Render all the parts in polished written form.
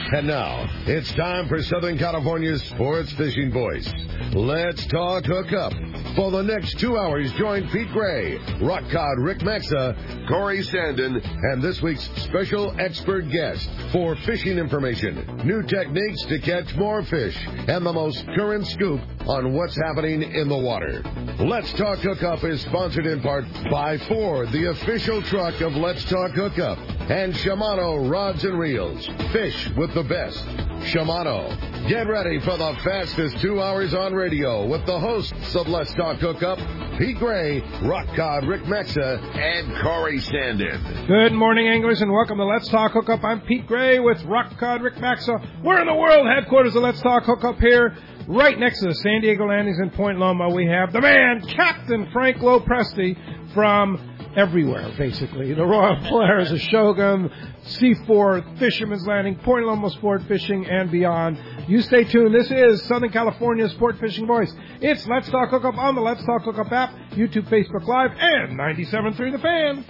And now, it's time for Southern California's sports fishing voice. Let's talk hookup. For the next 2 hours, join Pete Gray, Rock Cod Rick Maxa, Corey Sandin, and this week's special expert guest for fishing information, new techniques to catch more fish, and the most current scoop on what's happening in the water. Let's Talk Hookup is sponsored in part by Ford, the official truck of Let's Talk Hookup, and Shimano Rods and Reels. Fish with the best. Shimano. Get ready for the fastest 2 hours on radio with the hosts of Let's Talk Hookup, Pete Gray, Rock Cod Rick Maxa, and Corey Sandin. Good morning, anglers, and welcome to Let's Talk Hookup. I'm Pete Gray with Rock Cod Rick Maxa. We're in the world headquarters of Let's Talk Hookup here, right next to the San Diego Landings in Point Loma. We have the man, Captain Frank Lopresti, from everywhere, basically. The Royal Polaris, the Shogun, Seaforth, Fisherman's Landing, Point Loma Sport Fishing, and beyond. You stay tuned. This is Southern California's Sport Fishing Voice. It's Let's Talk Hookup on the Let's Talk Hookup app, YouTube, Facebook Live, and 97.3 The Fan.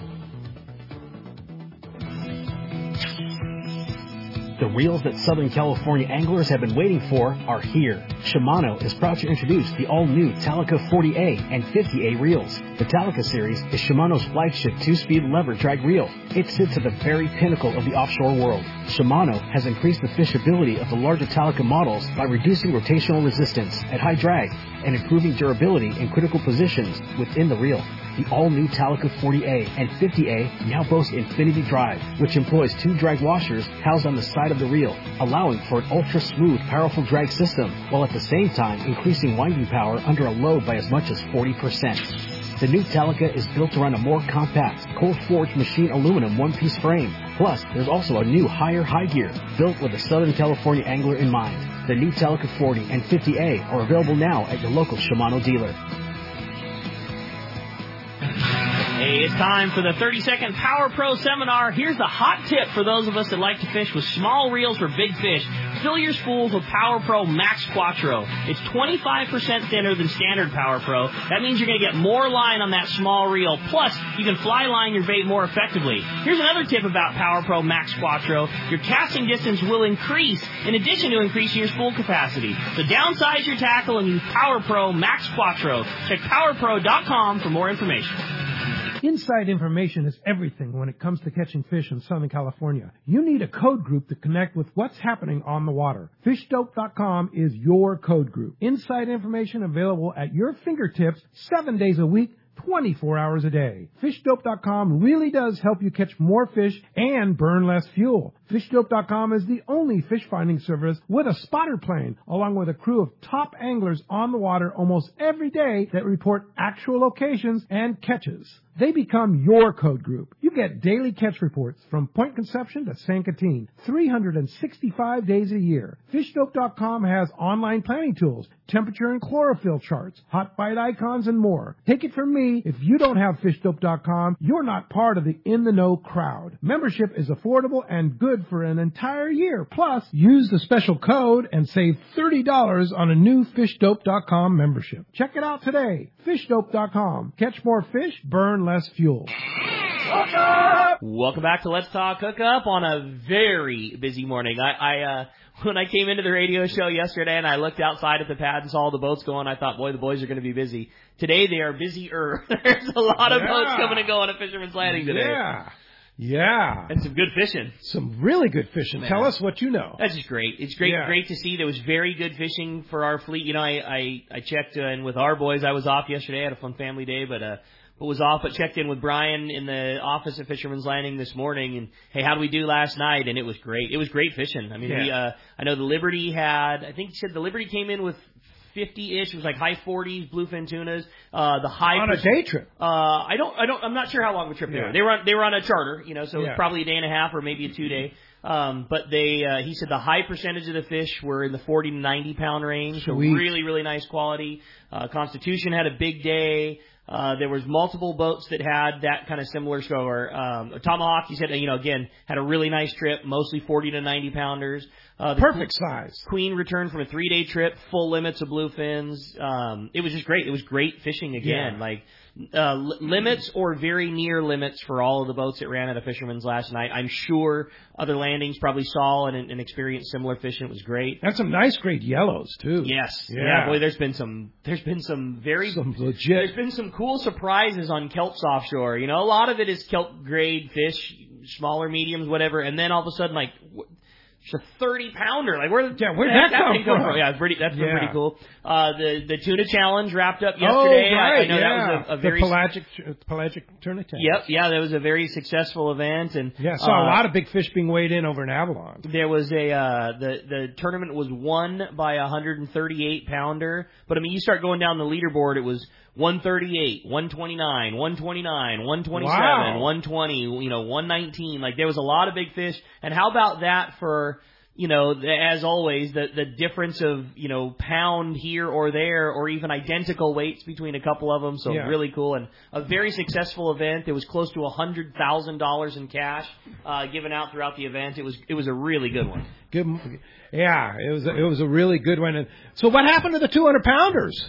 The reels that Southern California anglers have been waiting for are here. Shimano is proud to introduce the all-new Talica 40A and 50A reels. The Talica series is Shimano's flagship 2-speed lever drag reel. It sits at the very pinnacle of the offshore world. Shimano has increased the fishability of the larger Talica models by reducing rotational resistance at high drag and improving durability in critical positions within the reel. The all-new Talica 40A and 50A now boast Infinity Drive, which employs 2 drag washers housed on the side of the reel, allowing for an ultra-smooth, powerful drag system, while at the same time increasing winding power under a load by as much as 40%. The new Talica is built around a more compact, cold-forged machine aluminum one-piece frame. Plus, there's also a new higher high gear, built with a Southern California angler in mind. The new Talica 40 and 50A are available now at your local Shimano dealer. Hey, it's time for the 30-second Power Pro seminar. Here's the hot tip for those of us that like to fish with small reels for big fish. Fill your spools with Power Pro Max Quattro. It's 25% thinner than standard Power Pro. That means you're going to get more line on that small reel. Plus, you can fly line your bait more effectively. Here's another tip about Power Pro Max Quattro. Your casting distance will increase in addition to increasing your spool capacity. So downsize your tackle and use Power Pro Max Quattro. Check PowerPro.com for more information. Inside information is everything when it comes to catching fish in Southern California. You need a code group to connect with what's happening on the water. FishDope.com is your code group. Inside information available at your fingertips 7 days a week, 24 hours a day. FishDope.com really does help you catch more fish and burn less fuel. FishDope.com is the only fish finding service with a spotter plane, along with a crew of top anglers on the water almost every day that report actual locations and catches. They become your code group. You get daily catch reports from Point Conception to San Quintin, 365 days a year. FishDope.com has online planning tools, temperature and chlorophyll charts, hot bite icons, and more. Take it from me, if you don't have FishDope.com, you're not part of the in-the-know crowd. Membership is affordable and good for an entire year. Plus, use the special code and save $30 on a new FishDope.com membership. Check it out today. FishDope.com. Catch more fish, burn less fuel. Welcome back to Let's Talk Hookup on a very busy morning. When I came into the radio show yesterday and I looked outside at the pad and saw all the boats going, I thought, boy, the boys are going to be busy. Today they are busier. There's a lot of boats coming and going at Fisherman's Landing today. Yeah. And some good fishing. Some really good fishing. Man. Tell us what you know. That's just great. It's great to see. There was very good fishing for our fleet. You know, I checked in with our boys. I was off yesterday. I had a fun family day, but checked in with Brian in the office at Fisherman's Landing this morning, and hey, how did we do last night? And it was great. It was great fishing. I mean, I know the Liberty I think he said the Liberty came in with 50-ish. It was like high 40s bluefin tunas. The high on a day trip. I'm not sure how long the trip they were. They were on a charter, you know, so it was probably a day and a half or maybe a 2-day. But he said the high percentage of the fish were in the 40 to 90 pound range. So really, really nice quality. Constitution had a big day. There was multiple boats that had that kind of similar score. Tomahawk, he said, again, had a really nice trip, mostly 40 to 90 pounders. Perfect size. Queen returned from a 3-day trip, full limits of bluefins. It was just great. It was great fishing again. Yeah. Like, limits or very near limits for all of the boats that ran out of Fisherman's last night. I'm sure other landings probably saw and experienced similar fishing. It was great. And some nice great yellows too. Yes. Yeah. Boy, there's been some legit. There's been some cool surprises on kelps offshore. A lot of it is kelp grade fish, smaller, mediums, whatever, and then all of a sudden, like, it's a 30-pounder. Like, where'd that come from? Yeah, that's pretty cool. The tuna challenge wrapped up yesterday. Oh, right. I know that was a very pelagic tuna challenge. Yep, yeah, that was a very successful event, and saw a lot of big fish being weighed in over in Avalon. There was the tournament was won by a 138-pounder, but I mean, you start going down the leaderboard, it was 138, 129, 129, 127, wow. 120, 119. Like, there was a lot of big fish. And how about that for, as always, the difference of, pound here or there, or even identical weights between a couple of them. So really cool, and a very successful event. There was close to $100,000 in cash given out throughout the event. It was a really good one. Yeah, it was a really good one. And so what happened to the 200-pounders?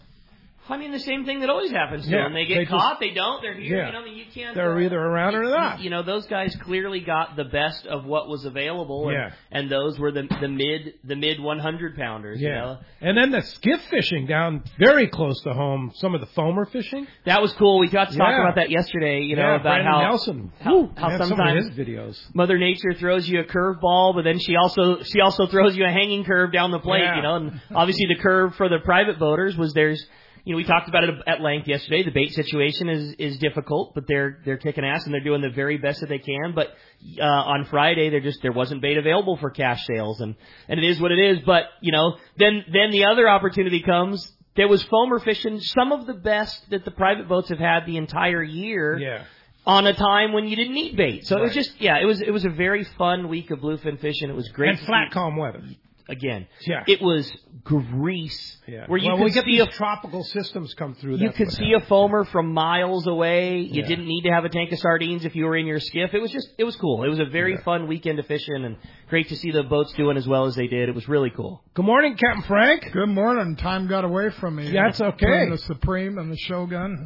I mean, the same thing that always happens to them. They get caught, they don't, they're here, you can't... They're either around or not. Those guys clearly got the best of what was available, and those were the mid 100-pounders, And then the skiff fishing down very close to home, some of the foamer fishing. That was cool. We got to talk about that yesterday, about Brandon how Nelson. How sometimes some of his videos. Mother Nature throws you a curveball, but then she also throws you a hanging curve down the plate, and obviously the curve for the private boaters was we talked about it at length yesterday. The bait situation is difficult, but they're kicking ass and they're doing the very best that they can. But on Friday, there wasn't bait available for cash sales, and it is what it is. But then the other opportunity comes. There was foamer fishing, some of the best that the private boats have had the entire year. Yeah. On a time when you didn't need bait, so it was just it was a very fun week of bluefin fishing. It was great and flat, calm weather. Again, it was grease. Yeah. Where you could see tropical systems come through. You could see a foamer from miles away. You didn't need to have a tank of sardines if you were in your skiff. It was cool. It was a very fun weekend of fishing, and great to see the boats doing as well as they did. It was really cool. Good morning, Captain Frank. Good morning. Time got away from me. Yeah, that's okay. The Supreme and the Shogun.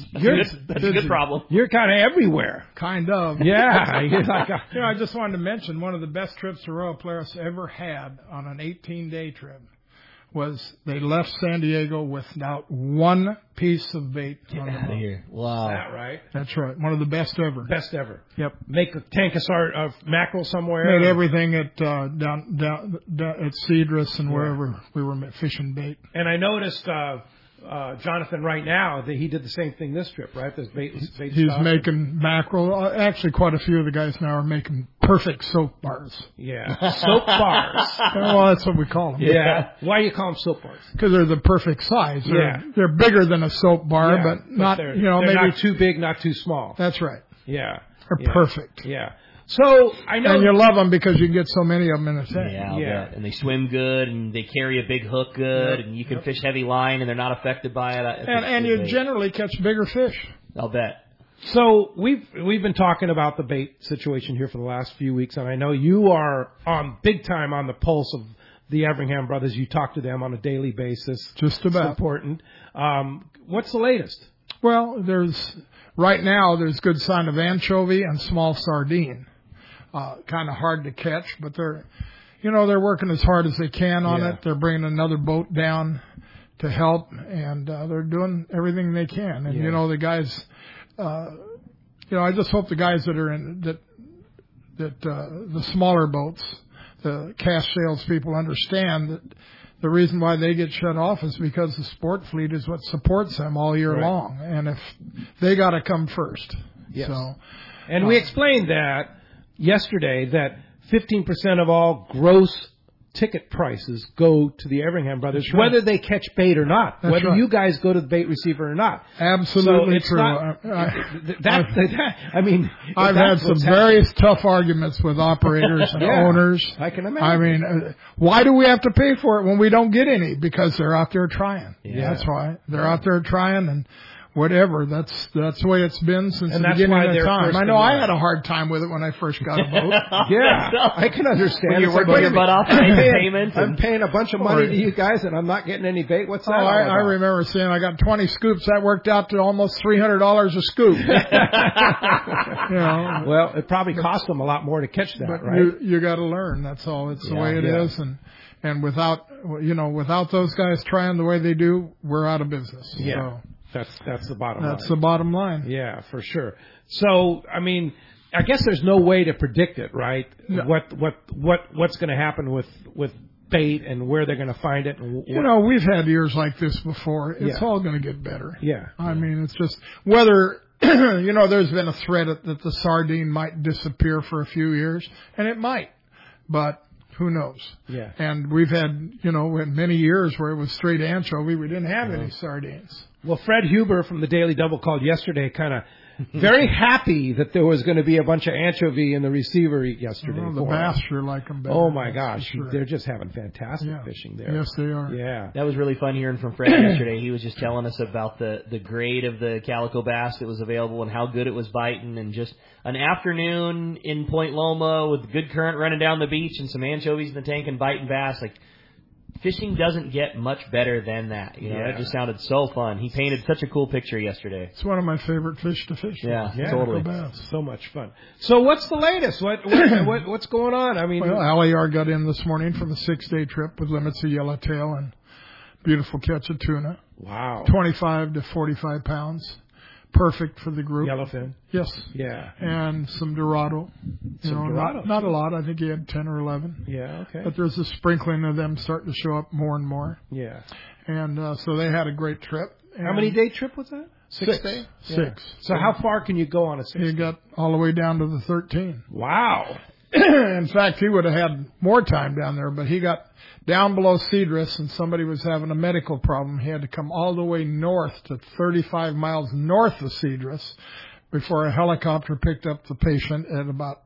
That's a good problem. You're kind of everywhere. Kind of. Yeah. You're like I just wanted to mention one of the best trips the Royal Polaris ever had on an 18-day trip was they left San Diego without one piece of bait on the boat. Here. Wow. Is that right? That's right. One of the best ever. Best ever. Yep. Make a tank of mackerel somewhere. Made everything at down at Cedrus and wherever we were fishing bait. And I noticed Jonathan right now that he did the same thing this trip, right? This bait He's making mackerel. Actually, quite a few of the guys now are making perfect soap bars. Yeah, soap bars. Well, that's what we call them. Yeah. Why do you call them soap bars? Because they're the perfect size. They're bigger than a soap bar, but not they're maybe not too big, not too small. That's right. Yeah, they're perfect. Yeah. So I know, and you love them because you can get so many of them in a tank. Yeah, and they swim good, and they carry a big hook good, and you can fish heavy line, and they're not affected by it. And you generally catch bigger fish. I'll bet. So we've been talking about the bait situation here for the last few weeks, and I know you are on big time on the pulse of the Everingham brothers. You talk to them on a daily basis. Just about. It's important. What's the latest? Well, right now there's good sign of anchovy and small sardine. Kind of hard to catch, but they're working as hard as they can on it. They're bringing another boat down to help, and they're doing everything they can. And the guys, I just hope the guys that are in the smaller boats, the cash sales people, understand that the reason why they get shut off is because the sport fleet is what supports them all year long, and if they got to come first. Yes. So, and we explained that yesterday, that 15% of all gross ticket prices go to the Everingham brothers, whether they catch bait or not, whether you guys go to the bait receiver or not. Absolutely true. I've had some very tough arguments with operators and owners. I can imagine. Why do we have to pay for it when we don't get any? Because they're out there trying. Yeah. That's why. They're out there trying, and whatever. That's the way it's been since the beginning of time. I know I had a hard time with it when I first got a boat. Yeah, I can understand. When you're working your butt off and making payments. I'm paying a bunch of money to you guys, and I'm not getting any bait. What's that? I remember saying I got 20 scoops. That worked out to almost $300 a scoop. Well, it probably cost them a lot more to catch that, but right? You got to learn. That's all. It's the way it is, and without those guys trying the way they do, we're out of business. Yeah. So that's the bottom line. That's the bottom line. Yeah, for sure. So, I mean, I guess there's no way to predict it, right? No. What's going to happen with bait and where they're going to find it. And we've had years like this before. It's all going to get better. Yeah. I mean, it's just whether, there's been a threat that the sardine might disappear for a few years, and it might, but who knows? Yeah. And we've had, in many years where it was straight anchovy, we didn't have any sardines. Well, Fred Huber from the Daily Double called yesterday kind of very happy that there was going to be a bunch of anchovy in the receiver yesterday. The bass sure like them better. Oh, my gosh. Sure. They're just having fantastic fishing there. Yes, they are. Yeah. That was really fun hearing from Fred yesterday. He was just telling us about the grade of the calico bass that was available and how good it was biting, and just an afternoon in Point Loma with good current running down the beach and some anchovies in the tank and biting bass. Like, fishing doesn't get much better than that. It just sounded so fun. He painted such a cool picture yesterday. It's one of my favorite fish to fish. Yeah, totally. Bass. So much fun. So what's the latest? What's going on? I mean, Alliar got in this morning from a 6-day trip with limits of yellowtail and beautiful catch of tuna. Wow. 25 to 45 pounds. Perfect for the group. Yellowfin? Yes. Yeah. And some Dorado. Dorado. Not a lot. I think he had 10 or 11. Yeah, okay. But there's a sprinkling of them starting to show up more and more. Yeah. And so they had a great trip. How many day trip was that? 6 day? Yeah. 6. So how far can you go on a 6 day? He got all the way down to the 13. Wow. In fact, he would have had more time down there, but he got down below Cedrus and somebody was having a medical problem. He had to come all the way north to 35 miles north of Cedrus before a helicopter picked up the patient at about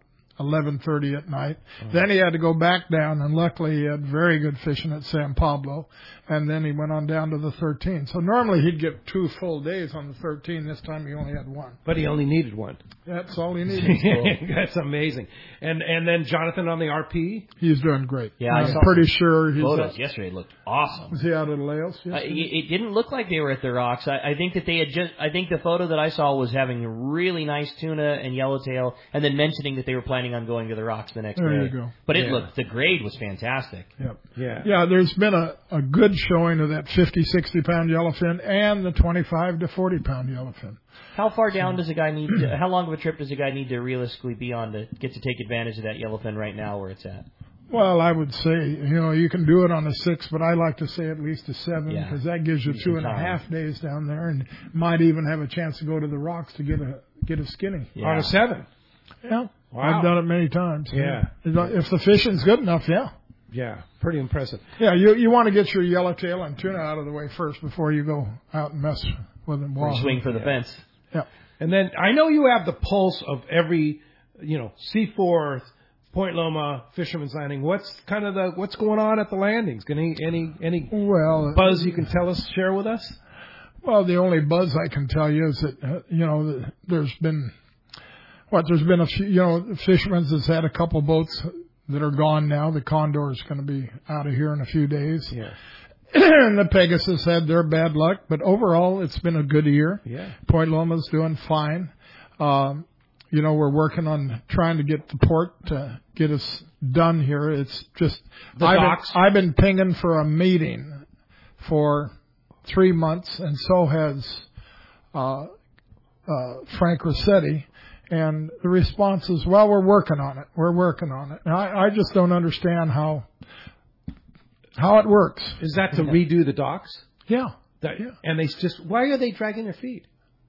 11:30 at night. Then he had to go back down, and luckily he had very good fishing at San Pablo, and then he went on down to the 13. So normally he'd get 2 full days on the 13. This time he only had 1. But he only needed 1. That's all he needed. That's amazing. And then Jonathan on the RP? He's doing great. Yeah, I'm pretty sure he's photos yesterday looked awesome. Was he out at Laos? It didn't look like they were at the rocks. I think that they had I think the photo that I saw was having really nice tuna and yellowtail, and then mentioning that they were planning on going to the rocks the next day. There you go. But the grade was fantastic. Yep. Yeah, there's been a good showing of that 50, 60-pound yellowfin and the 25 to 40-pound yellowfin. How far down does a guy need to, how long of a trip does a guy need to realistically be on to get to take advantage of that yellowfin right now where it's at? Well, I would say, you can do it on a 6, but I like to say at least a 7 because that gives you 2.5 days down there, and might even have a chance to go to the rocks to get a skinny. Yeah. On a 7? Yeah. Wow. I've done it many times. Yeah. If the fishing's good enough, yeah. Yeah, pretty impressive. Yeah, you want to get your yellowtail and tuna out of the way first before you go out and mess with them. Or swing for the fence. Yeah. And then I know you have the pulse of every, Seaforth, Point Loma, Fisherman's Landing. What's going on at the landings? Any buzz you can share with us? Well, the only buzz I can tell you is that there's been a few, Fisherman's has had a couple boats that are gone now. The Condor is going to be out of here in a few days. Yeah. And the Pegasus had their bad luck, but overall it's been a good year. Yeah. Point Loma's doing fine. We're working on trying to get the port to get us done here. It's just I've been pinging for a meeting for 3 months, and so has Frank Rossetti. And the response is, well, we're working on it. We're working on it. And I just don't understand how it works. Is that to redo the docks? Yeah. And why are they dragging their feet?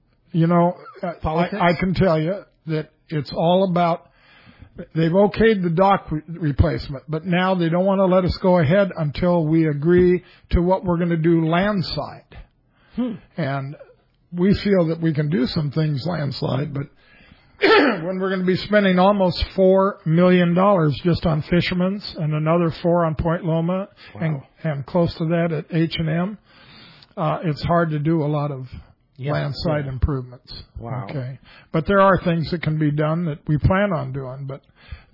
I can tell you that it's all about, they've okayed the dock replacement, but now they don't want to let us go ahead until we agree to what we're going to do landside. And we feel that we can do some things landside, but when we're going to be spending almost $4 million just on Fisherman's and another $4 million on Point Loma and close to that at H&M, it's hard to do a lot of land-side improvements. Wow. Okay. But there are things that can be done that we plan on doing, but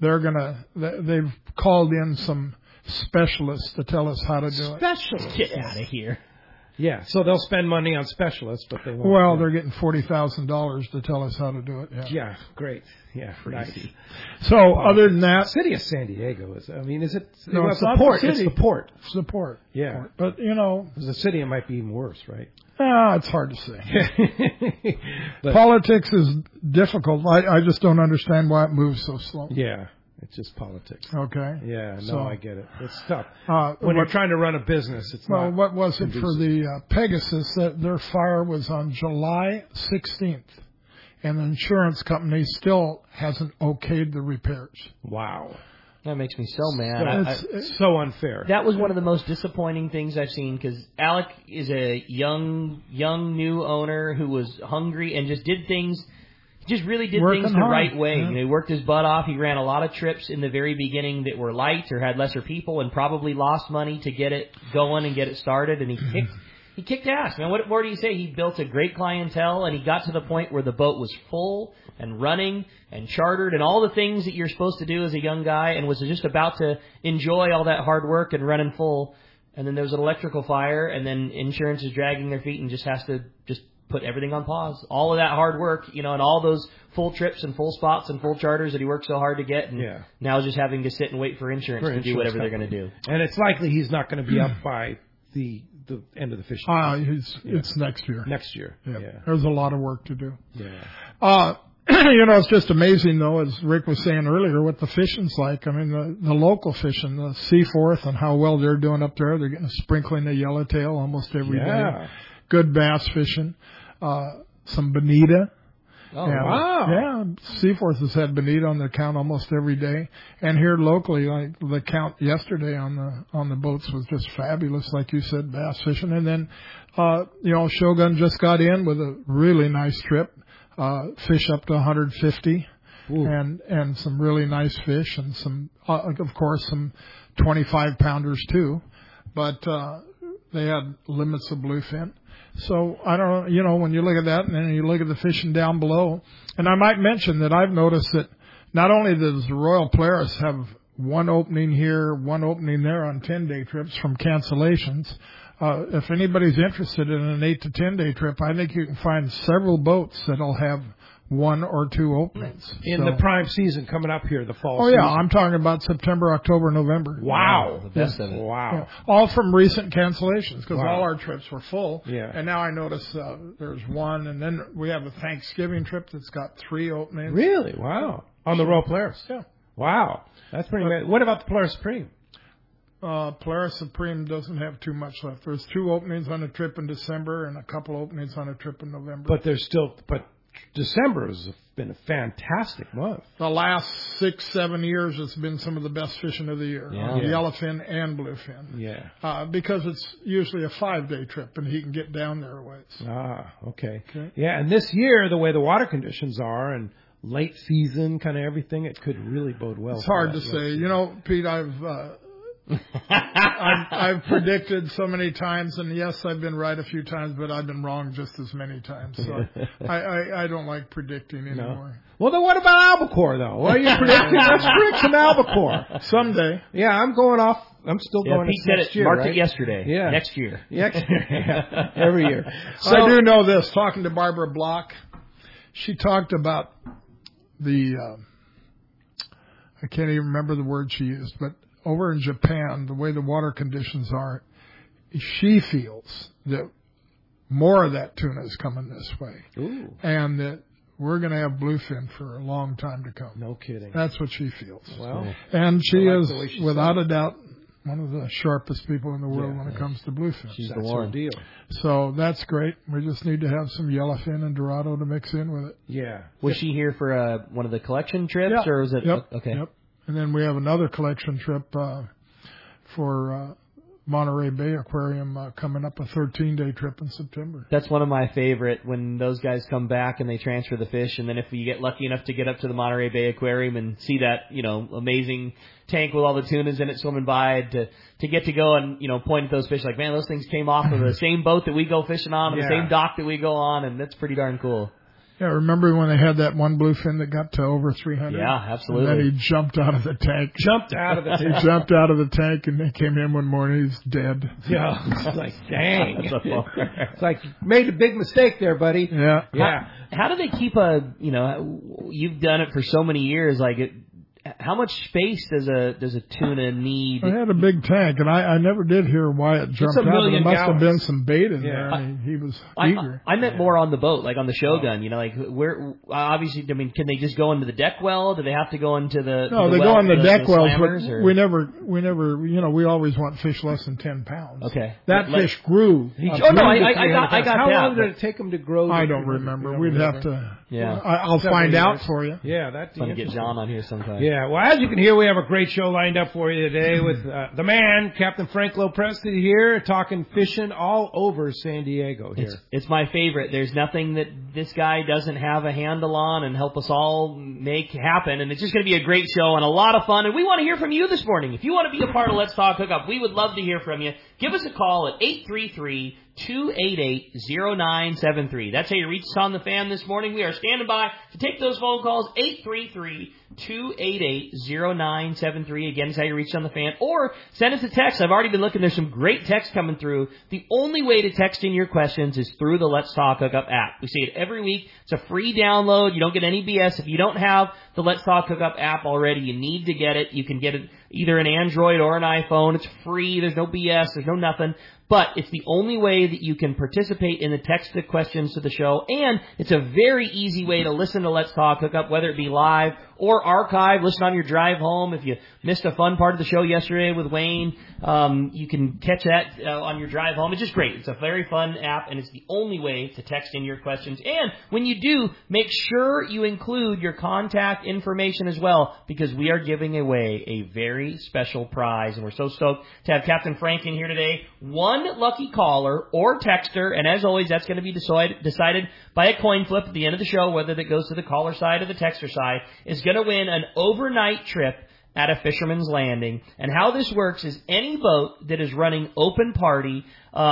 they've called in some specialists to tell us how to do it. Specialists? Get out of here. Yeah, so they'll spend money on specialists, but they won't. Well, they're getting $40,000 to tell us how to do it. Yeah, great. Yeah, nice. So other than that, City of San Diego is. I mean, is it? No, it's the port. It's the port. It's the port. Yeah, but as a city, it might be even worse, right? It's hard to say. Politics is difficult. I just don't understand why it moves so slow. Yeah. It's just politics. Okay. Yeah, no, so, I get it. It's tough. When you're trying to run a business, it's not. Well, what was it for the Pegasus? Their fire was on July 16th, and the insurance company still hasn't okayed the repairs. Wow. That makes me so mad. It's so unfair. That was one of the most disappointing things I've seen because Alec is a young new owner who was hungry and just did things. Just really did things the right way. Yeah. He worked his butt off. He ran a lot of trips in the very beginning that were light or had lesser people and probably lost money to get it going and get it started. And he kicked ass. Man, what more do you say? He built a great clientele and he got to the point where the boat was full and running and chartered and all the things that you're supposed to do as a young guy and was just about to enjoy all that hard work and running full. And then there was an electrical fire and then insurance is dragging their feet and just has to just put everything on pause. All of that hard work, and all those full trips and full spots and full charters that he worked so hard to get, and now just having to sit and wait for insurance to do whatever they're going to do. And it's likely he's not going to be up by the end of the fishing season. It's next year. Next year. Yeah. There's a lot of work to do. Yeah. It's just amazing, though, as Rick was saying earlier, what the fishing's like. I mean, the local fishing, the Seaforth, and how well they're doing up there. They're getting sprinkling the yellowtail almost every day. Good bass fishing. Some bonita. Oh, wow. Yeah, Seaforth has had bonita on their count almost every day. And here locally, like the count yesterday on the boats was just fabulous, like you said, bass fishing. And then, Shogun just got in with a really nice trip, fish up to 150. Ooh. And some really nice fish and some, of course, some 25-pounders too. But, they had limits of bluefin. So, I don't know, when you look at that and then you look at the fishing down below, and I might mention that I've noticed that not only does the Royal Polaris have one opening here, one opening there on 10-day trips from cancellations, if anybody's interested in an 8 to 10-day trip, I think you can find several boats that'll have one or two openings. In the prime season coming up here, the fall season. I'm talking about September, October, November. Wow. The best of it. Wow. Yeah. All from recent cancellations because all our trips were full. Yeah. And now I notice there's one, and then we have a Thanksgiving trip that's got 3 openings. Really? Wow. On the Royal Polaris? Yeah. Wow. That's pretty amazing. What about the Polaris Supreme? Polaris Supreme doesn't have too much left. There's 2 openings on a trip in December and a couple openings on a trip in November. But there's still... December has been a fantastic month. The last 6-7 years, it's been some of the best fishing of the year. Yellowfin and bluefin. Yeah. Because it's usually a 5-day trip, and he can get down there a ways. Okay. Yeah, and this year, the way the water conditions are and late season, kind of everything, it could really bode well. It's hard to say. Pete, I've predicted so many times, and yes, I've been right a few times, but I've been wrong just as many times. So I don't like predicting anymore. No. Well, then what about albacore, though? What are you predicting? Let's predict some albacore. Someday. Yeah, I'm going off. I'm still going Pete said next it. year, Marked right? it yesterday. Yeah. Next year. Every year. So I do know this. Talking to Barbara Block, she talked about the, I can't even remember the word she used, but over in Japan, the way the water conditions are, she feels that more of that tuna is coming this way. Ooh. And that we're going to have bluefin for a long time to come. No kidding. That's what she feels. Well, and she is, without a doubt, one of the sharpest people in the world when it comes to bluefin. She's the one. Deal. So that's great. We just need to have some yellowfin and Dorado to mix in with it. Yeah. Was she here for one of the collection trips, or was it? Yep. Okay. Yep. And then we have another collection trip for Monterey Bay Aquarium coming up, a 13-day trip in September. That's one of my favorite, when those guys come back and they transfer the fish, and then if you get lucky enough to get up to the Monterey Bay Aquarium and see that, amazing tank with all the tunas in it swimming by, to get to go and, point at those fish like, man, those things came off of the same boat that we go fishing on, the same dock that we go on, and that's pretty darn cool. Yeah, remember when they had that one bluefin that got to over 300? Yeah, absolutely. And then he jumped out of the tank. He jumped out of the tank, and they came in one morning, he's dead. Yeah, it's like, dang. It's like, made a big mistake there, buddy. Yeah. Yeah. How do they keep you've done it for so many years, how much space does a tuna need? I had a big tank, and I never did hear why it jumped out. But there must have been some bait in there. I mean, he was eager. I meant more on the boat, like on the Shogun. Where obviously, can they just go into the deck well? Do they have to go into the? No, they go on the deck wells. But we never. We always want fish less than 10 pounds. Okay, that fish grew. I got How that. long did it take him to grow? I don't remember. We'd have to. Yeah, I'll find out for you. Yeah, that's fun to get John on here sometime. Yeah, well, as you can hear, we have a great show lined up for you today with the man, Captain Frank Lopresti here, talking fishing all over San Diego here. It's my favorite. There's nothing that this guy doesn't have a handle on and help us all make happen. And it's just going to be a great show and a lot of fun. And we want to hear from you this morning. If you want to be a part of Let's Talk Hookup, we would love to hear from you. Give us a call at 833-288-0973. That's how you reach us on the fan this morning. We are standing by to take those phone calls, 833-288-0973. Again, is how you reach on the fan. Or send us a text. I've already been looking. There's some great text coming through. The only way to text in your questions is through the Let's Talk Hookup app. We say it every week. It's a free download. You don't get any BS. If you don't have the Let's Talk Hookup app already, you need to get it. You can get it either an Android or an iPhone. It's free. There's no BS. There's no nothing. But it's the only way that you can participate in the text questions to the show, and it's a very easy way to listen to Let's Talk Hookup, whether it be live or archive. Listen on your drive home. If you missed a fun part of the show yesterday with Wayne, you can catch that on your drive home. It's just great. It's a very fun app, and it's the only way to text in your questions. And when you do, make sure you include your contact information as well, because we are giving away a very special prize, and we're so stoked to have Captain Frank in here today. One lucky caller or texter, and as always, that's going to be decided by a coin flip at the end of the show, whether that goes to the caller side or the texter side, is going to win an overnight trip at a Fisherman's Landing. And how this works is any boat that is running open party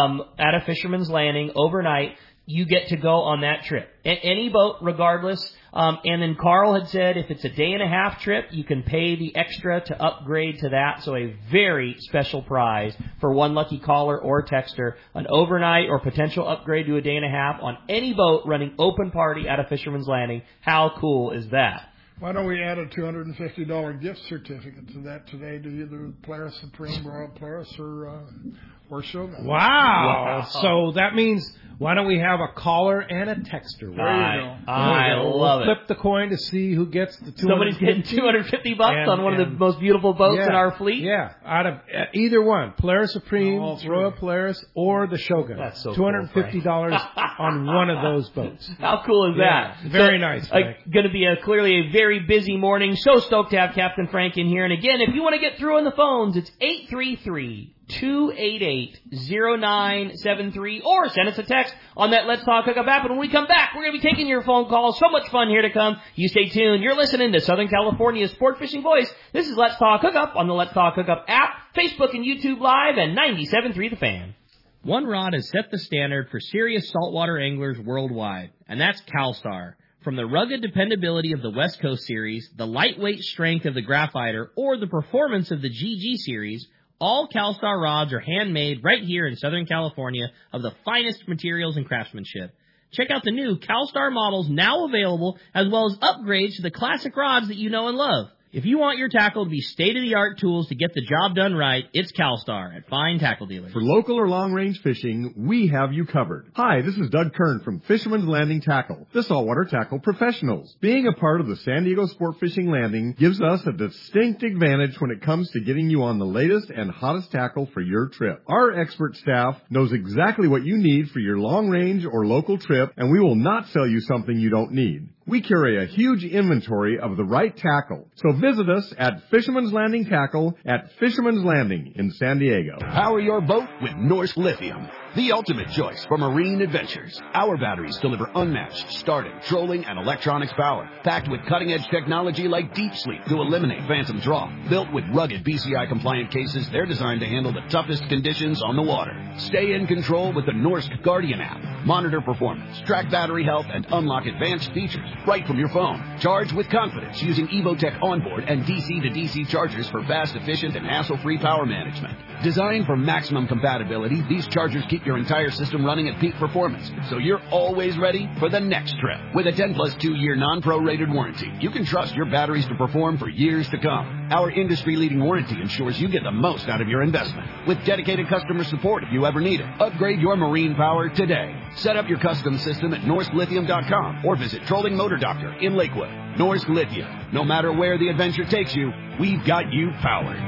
at a Fisherman's Landing overnight, you get to go on that trip. Any boat, regardless. And then Carl had said if it's a day-and-a-half trip, you can pay the extra to upgrade to that. So a very special prize for one lucky caller or texter, an overnight or potential upgrade to a day-and-a-half on any boat running open party at a Fisherman's Landing. How cool is that? Why don't we add a $250 gift certificate to that today to either Polaris Supreme, Royal Polaris, or Shogun? Wow. So that means, why don't we have a caller and a texter? There you go. I love it. Flip the coin to see who gets the $250. Somebody's getting $250 on one of the most beautiful boats in our fleet. Yeah, out of either one, Polaris Supreme, Royal Polaris, or the Shogun. That's so $250 cool, on one of those boats. How cool is that? Very nice. Going to be clearly a very busy morning. So stoked to have Captain Frank in here. And again, if you want to get through on the phones, it's 833-288-0973, or send us a text on that Let's Talk Hookup app. And when we come back, we're going to be taking your phone calls. So much fun here to come. You stay tuned. You're listening to Southern California's Sport Fishing Voice. This is Let's Talk Hookup on the Let's Talk Hookup app, Facebook and YouTube Live, and 97.3 The Fan. One rod has set the standard for serious saltwater anglers worldwide, and that's CalStar. From the rugged dependability of the West Coast Series, the lightweight strength of the Graphiter, or the performance of the GG Series, all CalStar rods are handmade right here in Southern California of the finest materials and craftsmanship. Check out the new CalStar models now available, as well as upgrades to the classic rods that you know and love. If you want your tackle to be state-of-the-art tools to get the job done right, it's CalStar at fine tackle dealers. For local or long-range fishing, we have you covered. Hi, this is Doug Kern from Fisherman's Landing Tackle, the saltwater tackle professionals. Being a part of the San Diego Sport Fishing Landing gives us a distinct advantage when it comes to getting you on the latest and hottest tackle for your trip. Our expert staff knows exactly what you need for your long-range or local trip, and we will not sell you something you don't need. We carry a huge inventory of the right tackle. So visit us at Fisherman's Landing Tackle at Fisherman's Landing in San Diego. Power your boat with Norsk Lithium, the ultimate choice for marine adventures. Our batteries deliver unmatched starting, trolling, and electronics power, packed with cutting-edge technology like Deep Sleep to eliminate phantom draw. Built with rugged BCI-compliant cases, they're designed to handle the toughest conditions on the water. Stay in control with the Norsk Guardian app. Monitor performance, track battery health, and unlock advanced features right from your phone. Charge with confidence using Evotech onboard and DC-to-DC chargers for fast, efficient, and hassle-free power management. Designed for maximum compatibility, these chargers keep your entire system running at peak performance, so you're always ready for the next trip. With a 10-plus 2-year non-prorated warranty, you can trust your batteries to perform for years to come. Our industry-leading warranty ensures you get the most out of your investment. With dedicated customer support if you ever need it. Upgrade your marine power today. Set up your custom system at NorskLithium.com or visit Trolling Motor Doctor in Lakewood. Norsk Lithium. No matter where the adventure takes you, we've got you powered.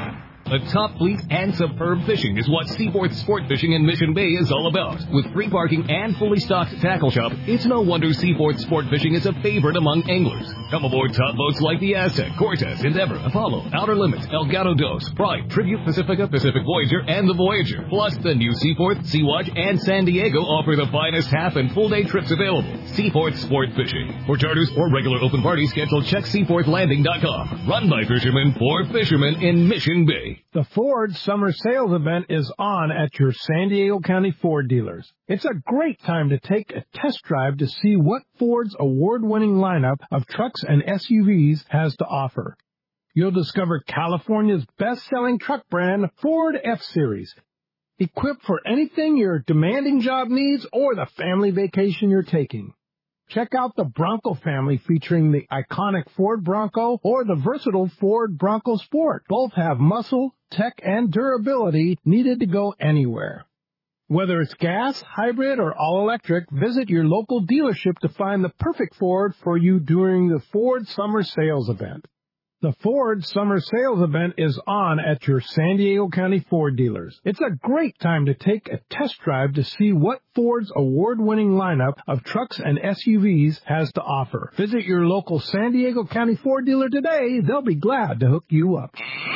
A top fleet and superb fishing is what Seaforth Sport Fishing in Mission Bay is all about. With free parking and fully stocked tackle shop, it's no wonder Seaforth Sport Fishing is a favorite among anglers. Come aboard top boats like the Aztec, Cortez, Endeavor, Apollo, Outer Limits, El Gato Dos, Pride, Tribute Pacifica, Pacific Voyager, and the Voyager. Plus, the new Seaforth, Sea-Watch, and San Diego offer the finest half and full day trips available. Seaforth Sport Fishing. For charters or regular open party schedule, check SeaforthLanding.com. Run by fishermen for fishermen in Mission Bay. The Ford Summer Sales Event is on at your San Diego County Ford dealers. It's a great time to take a test drive to see what Ford's award-winning lineup of trucks and SUVs has to offer. You'll discover California's best-selling truck brand, Ford F-Series, equipped for anything your demanding job needs or the family vacation you're taking. Check out the Bronco family featuring the iconic Ford Bronco or the versatile Ford Bronco Sport. Both have muscle, tech, and durability needed to go anywhere. Whether it's gas, hybrid, or all-electric, visit your local dealership to find the perfect Ford for you during the Ford Summer Sales Event. The Ford Summer Sales Event is on at your San Diego County Ford dealers. It's a great time to take a test drive to see what Ford's award-winning lineup of trucks and SUVs has to offer. Visit your local San Diego County Ford dealer today. They'll be glad to hook you up.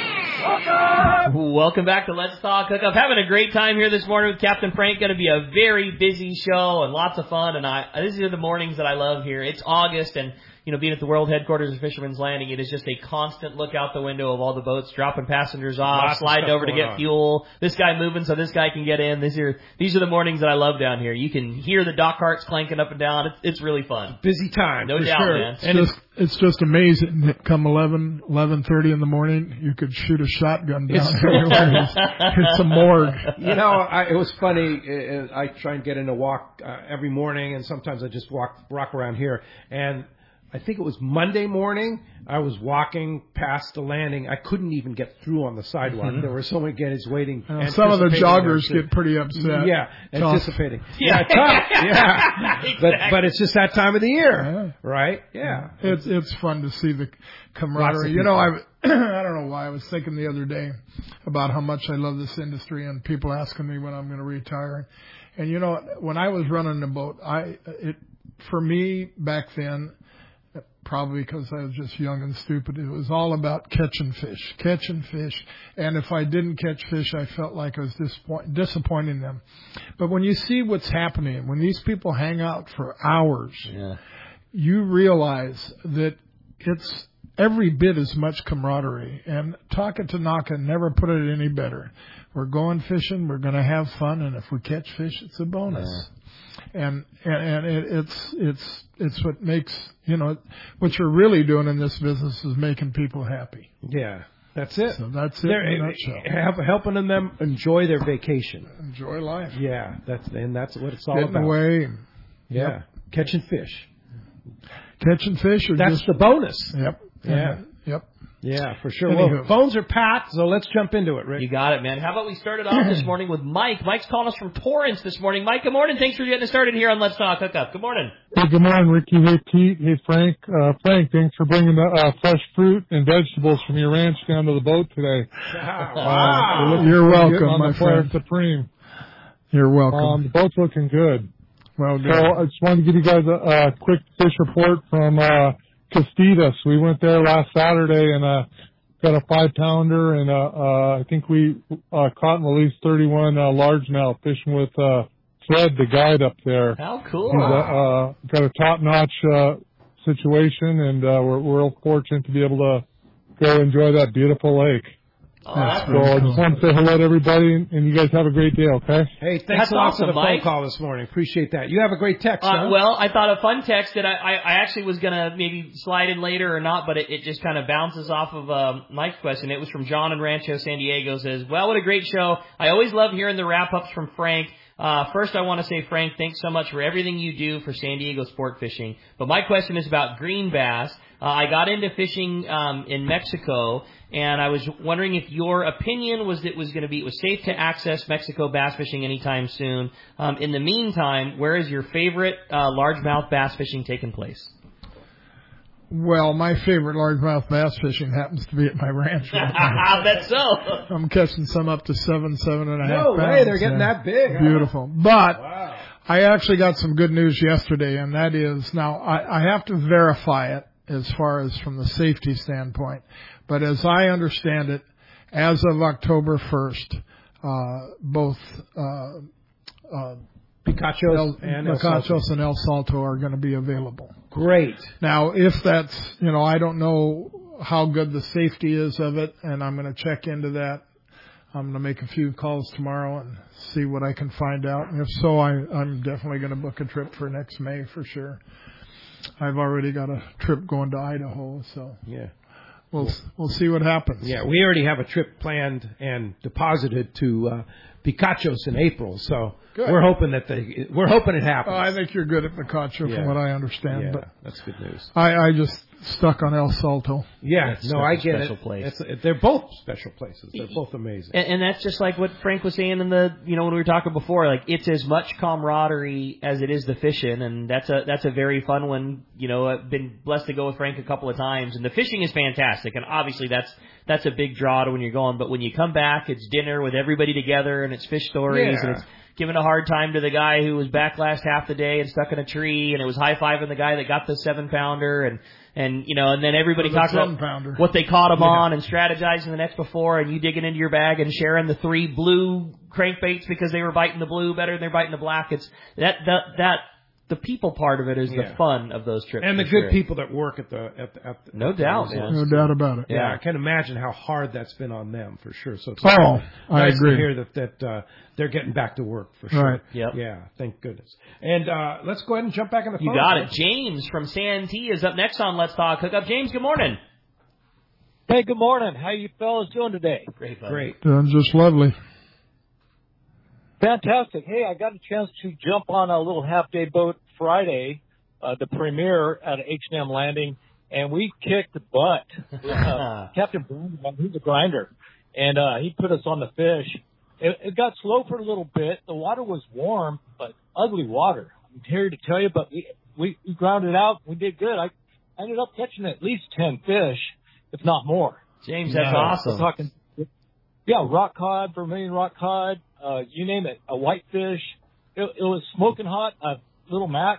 Welcome back to Let's Talk Hookup. Having a great time here this morning with Captain Frank. Going to be a very busy show and lots of fun. And these are the mornings that I love here. It's August, and being at the world headquarters of Fisherman's Landing, it is just a constant look out the window of all the boats dropping passengers off, sliding over to get fuel. This guy moving so this guy can get in. These are the mornings that I love down here. You can hear the dock carts clanking up and down. It's really fun. Busy time, no doubt, sure. man. And it's just amazing. Come 11:30 in the morning, you could shoot a shotgun down everywhere. It's a morgue. It was funny. I try and get in a walk every morning, and sometimes I just rock around here. And I think it was Monday morning, I was walking past the landing. I couldn't even get through on the sidewalk. Mm-hmm. There were so many guys waiting. Some of the joggers get pretty upset. Yeah, anticipating. Yeah, tough. Yeah. Exactly. But it's just that time of the year, right? Yeah. It's fun to see the camaraderie. I don't know why. I was thinking the other day about how much I love this industry and people asking me when I'm going to retire. And, when I was running the boat, for me back then, probably because I was just young and stupid, it was all about catching fish. And if I didn't catch fish, I felt like I was disappointing them. But when you see what's happening, when these people hang out for hours, you realize that it's every bit as much camaraderie. And Taka Tanaka never put it any better. We're going fishing, we're going to have fun, and if we catch fish, it's a bonus. And it's what makes, what you're really doing in this business is making people happy. Yeah, that's it. So that's it in a nutshell. Helping them enjoy their vacation. Enjoy life. Yeah, that's what it's all Getting about. Away. Yeah, catching fish. Catching fish. That's the bonus. Yep. Yeah. Yep. Yeah, for sure. Well, phones are packed, so let's jump into it, Rick. You got it, man. How about we start it off this morning with Mike? Mike's calling us from Torrance this morning. Mike, good morning. Thanks for getting us started here on Let's Talk Hookup. Good morning. Hey, good morning, Ricky. Hey, Pete. Hey, Frank. Frank, thanks for bringing the fresh fruit and vegetables from your ranch down to the boat today. Wow. You're welcome, my friend. Supreme. You're welcome. The boat's looking good. Well, so I just wanted to give you guys a quick fish report from Costillas. We went there last Saturday and got a 5-pounder, and I think we caught and released 31 largemouth fishing with Fred, the guide up there. How cool! He's got a top-notch situation, and we're real fortunate to be able to go enjoy that beautiful lake. So I just want to say hello to everybody, and you guys have a great day, okay? Hey, thanks a lot for the phone call this morning. Appreciate that. You have a great text, huh? Well, I thought a fun text that I actually was going to maybe slide in later or not, but it just kind of bounces off of Mike's question. It was from John in Rancho, San Diego. Says, well, what a great show. I always love hearing the wrap-ups from Frank. First, I want to say, Frank, thanks so much for everything you do for San Diego sport fishing. But my question is about green bass. I got into fishing in Mexico, and I was wondering if your opinion was that it was safe to access Mexico bass fishing anytime soon. In the meantime, where is your favorite largemouth bass fishing taking place? Well, my favorite largemouth bass fishing happens to be at my ranch. I bet so. I'm catching some up to 7.5 pounds. No way, they're getting that big. Beautiful. But I actually got some good news yesterday, and that is, now I have to verify it as far as from the safety standpoint. But as I understand it, as of October 1st, both Picachos and El Salto are going to be available. Great. Now, if that's, I don't know how good the safety is of it, and I'm going to check into that. I'm going to make a few calls tomorrow and see what I can find out. And if so, I'm definitely going to book a trip for next May for sure. I've already got a trip going to Idaho, so yeah, we'll see what happens. Yeah, we already have a trip planned and deposited to Picachos in April, so good. We're hoping it happens. I think you're good at Picacho from what I understand. Yeah, but that's good news. I just stuck on El Salto. Yeah, I get it. Place. They're both special places. They're both amazing. And that's just like what Frank was saying in the, when we were talking before, like it's as much camaraderie as it is the fishing, and that's a very fun one. I've been blessed to go with Frank a couple of times, and the fishing is fantastic, and obviously that's a big draw to when you're going, but when you come back, it's dinner with everybody together, and it's fish stories, and it's giving a hard time to the guy who was back last half the day and stuck in a tree, and it was high-fiving the guy that got the 7-pounder, and then everybody talks about what they caught him on and strategizing the next before, and you digging into your bag and sharing the 3 blue crankbaits because they were biting the blue better than they're biting the black. It's that the people part of it is the fun of those trips. And the good people that work at the no doubt, man. No doubt about it. Yeah, I can imagine how hard that's been on them for sure. So it's I nice agree to hear that they're getting back to work for sure. Right. Yep. Yeah, thank goodness. And let's go ahead and jump back in the phone. You got it. James from Santee is up next on Let's Talk Hookup. James, good morning. Hey, good morning. How you fellas doing today? Great, buddy. Great. Doing just lovely. Fantastic. Hey, I got a chance to jump on a little half-day boat Friday, the premiere at H&M Landing, and we kicked butt. Captain Brown, he's a grinder, and he put us on the fish. It got slow for a little bit. The water was warm, but ugly water. I'm here to tell you, but we grounded out. We did good. I ended up catching at least 10 fish, if not more. James, that's awesome. Talking, rock cod, Vermilion rock cod, you name it, a whitefish. It was smoking hot. Little Max,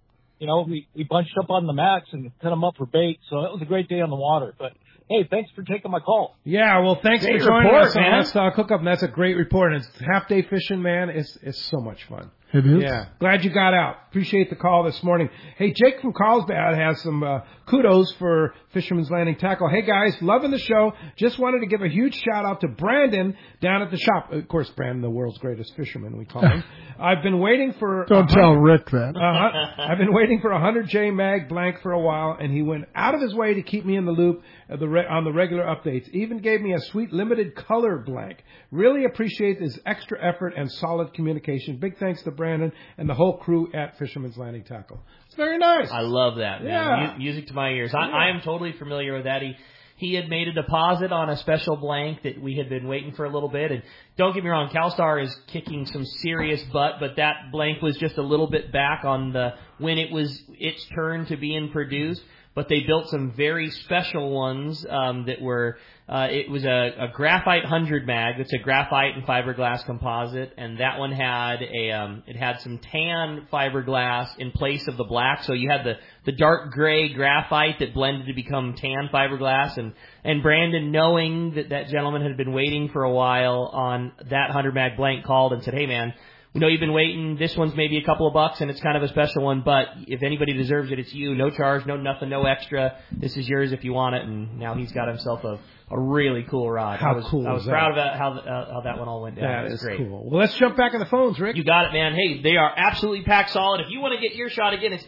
we bunched up on the Max and cut them up for bait. So it was a great day on the water. But hey, thanks for taking my call. Yeah, well, thanks for joining us on Let's Talk Hookup. And that's a great report. And it's half day fishing, man. It's so much fun. It is. Yeah, glad you got out. Appreciate the call this morning. Hey, Jake from Carlsbad has some kudos for Fisherman's Landing Tackle. Hey, guys, loving the show. Just wanted to give a huge shout-out to Brandon down at the shop. Of course, Brandon, the world's greatest fisherman, we call him. I've been waiting for... Don't tell Rick that. I've been waiting for 100J mag blank for a while, and he went out of his way to keep me in the loop on the regular updates. Even gave me a sweet limited color blank. Really appreciate his extra effort and solid communication. Big thanks to Brandon and the whole crew at Fisherman's Landing Tackle. It's very nice. I love that, man. Yeah. Music to my ears. I am totally familiar with that. He had made a deposit on a special blank that we had been waiting for a little bit. And don't get me wrong, CalStar is kicking some serious butt, but that blank was just a little bit back on when it was its turn to being produced. but they built some very special ones that were. It was a graphite 100 mag. It's a graphite and fiberglass composite, and that one had it had some tan fiberglass in place of the black. So you had the dark gray graphite that blended to become tan fiberglass. And Brandon, knowing that gentleman had been waiting for a while on that 100 mag blank, called and said, "Hey man, we know you've been waiting. This one's maybe a couple of bucks, and it's kind of a special one, but if anybody deserves it, it's you. No charge, no nothing, no extra. This is yours if you want it." And now he's got himself a really cool rod. How cool I was is proud that? of how that one all went down. That is great. cool. Well, let's jump back in the phones, Rick. You got it, man. Hey, they are absolutely packed solid. If you want to get your shot again, it's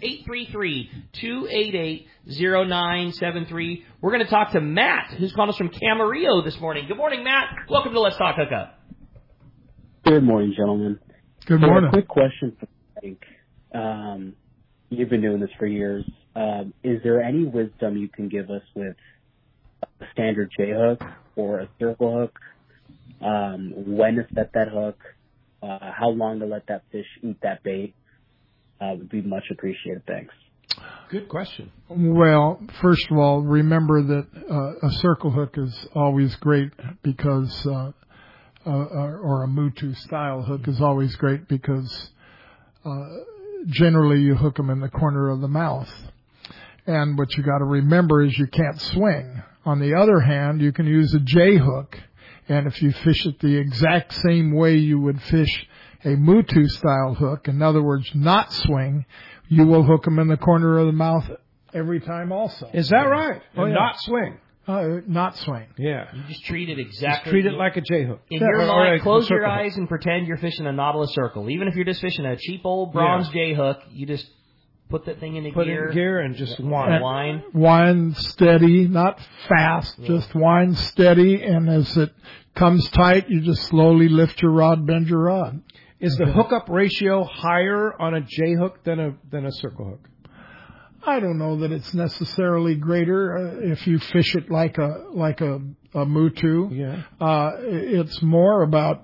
833-288-0973. We're going to talk to Matt, who's calling us from Camarillo this morning. Good morning, Matt. Welcome to Let's Talk Hookup. Good morning, gentlemen. Good morning. A quick question for Frank. You've been doing this for years. Is there any wisdom you can give us with a standard J hook or a circle hook? When to set that hook? How long to let that fish eat that bait? Would be much appreciated. Thanks. Good question. Well, first of all, remember that a circle hook is always great because, or a Mutu style hook is always great because generally you hook them in the corner of the mouth. And what you got to remember is you can't swing. On the other hand, you can use a J hook, and if you fish it the exact same way you would fish a Mutu style hook, in other words, not swing, you will hook them in the corner of the mouth every time also. Is that right? Oh, yeah. Not swing. Not swing. Yeah. You just treat it exactly. Just treat it like a J hook. In your mind, close your eyes and pretend you're fishing a Nautilus circle. Even if you're just fishing a cheap old bronze J hook, you just put that thing into gear. Put it in gear and just wind. Wind steady, not fast, just wind steady, and as it comes tight, you just slowly lift your rod, bend your rod. Is the hookup ratio higher on a J hook than a circle hook? I don't know that it's necessarily greater if you fish it like a Mutu. Yeah. It's more about.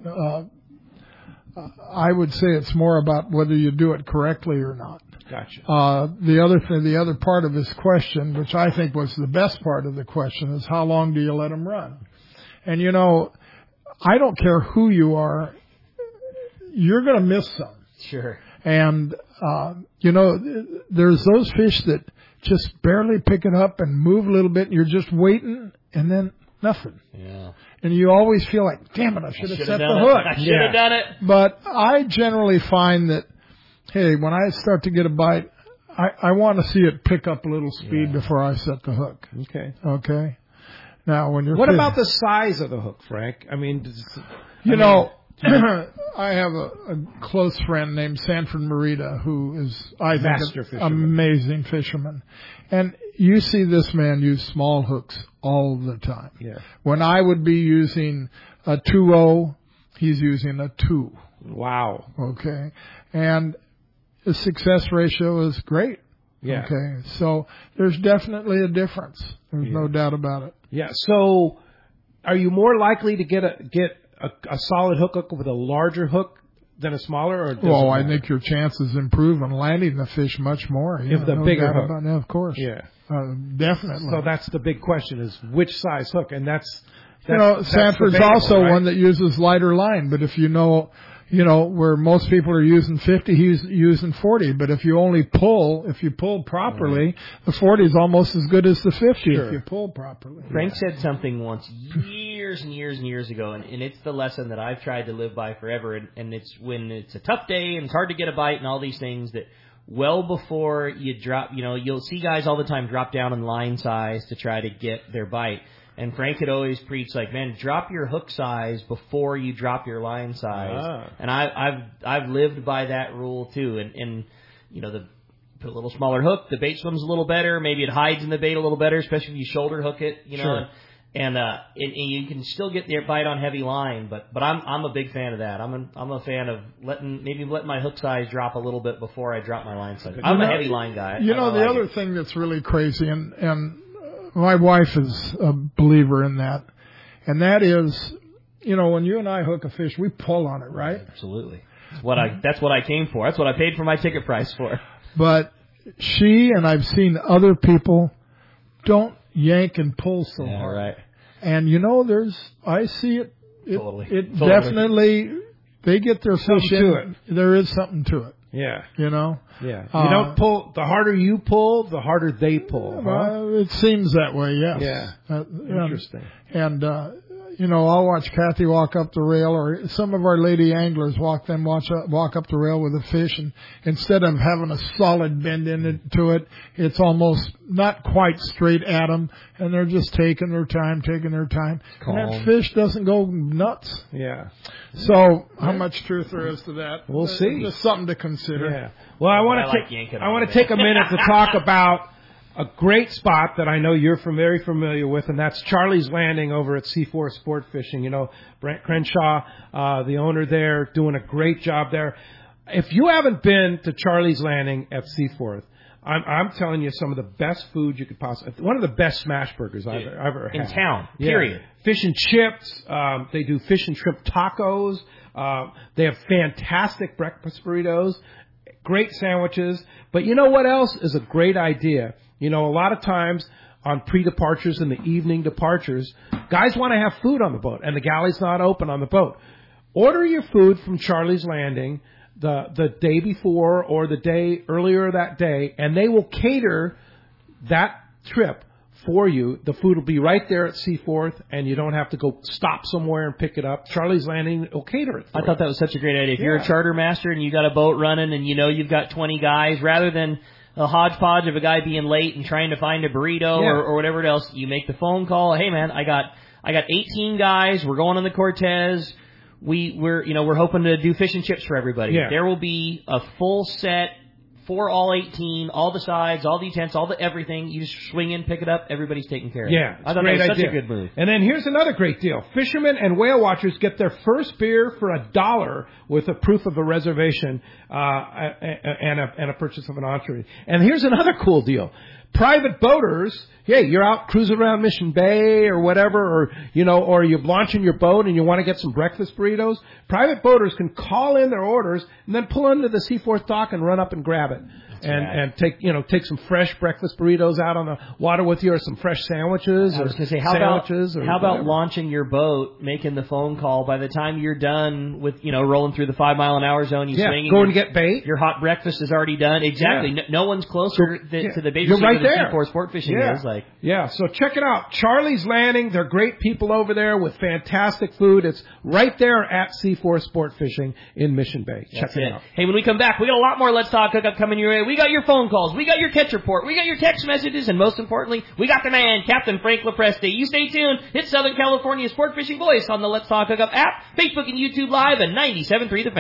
I would say it's more about whether you do it correctly or not. Gotcha. The other part of this question, which I think was the best part of the question, is how long do you let them run? And I don't care who you are, you're going to miss some. Sure. And, there's those fish that just barely pick it up and move a little bit, and you're just waiting, and then nothing. Yeah. And you always feel like, damn it, I should have set the hook. I should have done it. But I generally find that, hey, when I start to get a bite, I want to see it pick up a little speed before I set the hook. Okay. Now, when you're what about the size of the hook, Frank? I mean, I have a close friend named Sanford Merida who is, I think, an amazing fisherman. And you see this man use small hooks all the time. Yeah. When I would be using a 2-0, he's using a 2. Wow. Okay. And the success ratio is great. Yeah. Okay. So there's definitely a difference. There's no doubt about it. Yeah. So are you more likely to get a solid hook with a larger hook than a smaller? Or I think your chances improve on landing the fish much more. If the bigger hook. Of course. Yeah. Definitely. So that's the big question is which size hook. And that's Sanford's also one that uses lighter line. But if where most people are using 50, he's using 40. But if you pull properly, the 40 is almost as good as the 50 if you pull properly. Frank said something once years and years and years ago, and it's the lesson that I've tried to live by forever. And it's when it's a tough day and it's hard to get a bite and all these things that well before you drop, you'll see guys all the time drop down in line size to try to get their bite. And Frank had always preached man, drop your hook size before you drop your line size. And I've lived by that rule too. And put a little smaller hook, the bait swims a little better. Maybe it hides in the bait a little better, especially if you shoulder hook it. Sure. And you can still get their bite on heavy line. But I'm a big fan of that. I'm a fan of letting my hook size drop a little bit before I drop my line size. I'm a heavy line guy. The other thing that's really crazy and my wife is a believer in that. And that is, when you and I hook a fish, we pull on it, right? Absolutely. That's what I came for. That's what I paid for my ticket price for. But she, and I've seen other people, don't yank and pull so hard. Right. And I see it. Totally. It definitely, they get their fish in. There is something to it. Yeah. Yeah. You don't pull. The harder you pull, the harder they pull. It seems that way. Yes. Yeah. Interesting. And I'll watch Kathy walk up the rail, or some of our lady anglers walk up the rail with a fish, and instead of having a solid bend into it, it's almost not quite straight at them, and they're just taking their time. Calm. And that fish doesn't go nuts. Yeah. So how much truth there is to that? We'll see. Just something to consider. Yeah. Well, I want to take a minute to talk about a great spot that I know you're very familiar with, and that's Charlie's Landing over at Seaforth Sport Fishing. Brent Crenshaw, the owner there, doing a great job there. If you haven't been to Charlie's Landing at Seaforth, I'm telling you some of the best food you could possibly. One of the best smash burgers I've ever had in town. Yeah. Period. Fish and chips. They do fish and shrimp tacos. They have fantastic breakfast burritos. Great sandwiches. But you know what else is a great idea? A lot of times on pre-departures and the evening departures, guys want to have food on the boat, and the galley's not open on the boat. Order your food from Charlie's Landing the day before or the day earlier that day, and they will cater that trip for you. The food will be right there at Seaforth, and you don't have to go stop somewhere and pick it up. Charlie's Landing will cater it for I thought that was such a great idea. If you're a charter master and you got a boat running and you've got 20 guys, rather than a hodgepodge of a guy being late and trying to find a burrito or whatever else, you make the phone call. Hey man, I got 18 guys. We're going on the Cortez. We're hoping to do fish and chips for everybody. Yeah. There will be a full set for all 18, all the sides, all the utensils, all the everything. You just swing in, pick it up. Everybody's taken care of. Yeah, I thought that was such a good move. And then here's another great deal. Fishermen and whale watchers get their first beer for $1 with a proof of a reservation and a purchase of an entree. And here's another cool deal. Private boaters, you're out cruising around Mission Bay or whatever, or you're launching your boat and you want to get some breakfast burritos. Private boaters can call in their orders and then pull into the Seaforth dock and run up and grab it. And take some fresh breakfast burritos out on the water with you, or some fresh sandwiches. I was going to say, how about launching your boat, making the phone call? By the time you're done with rolling through the 5 mile an hour zone, swing. Go and get bait. Your hot breakfast is already done. Exactly. Yeah. No one's closer to the bait you're right there. Seaforth Sport Fishing is. So check it out. Charlie's Landing. They're great people over there with fantastic food. It's right there at Seaforth Sport Fishing in Mission Bay. Check it out. Hey, when we come back, we got a lot more Let's Talk Hookup coming your way. We got your phone calls. We got your catch report. We got your text messages. And most importantly, we got the man, Captain Frank LaPreste. You stay tuned. It's Southern California's Sport Fishing Voice on the Let's Talk Hookup app, Facebook and YouTube Live, and 97.3 The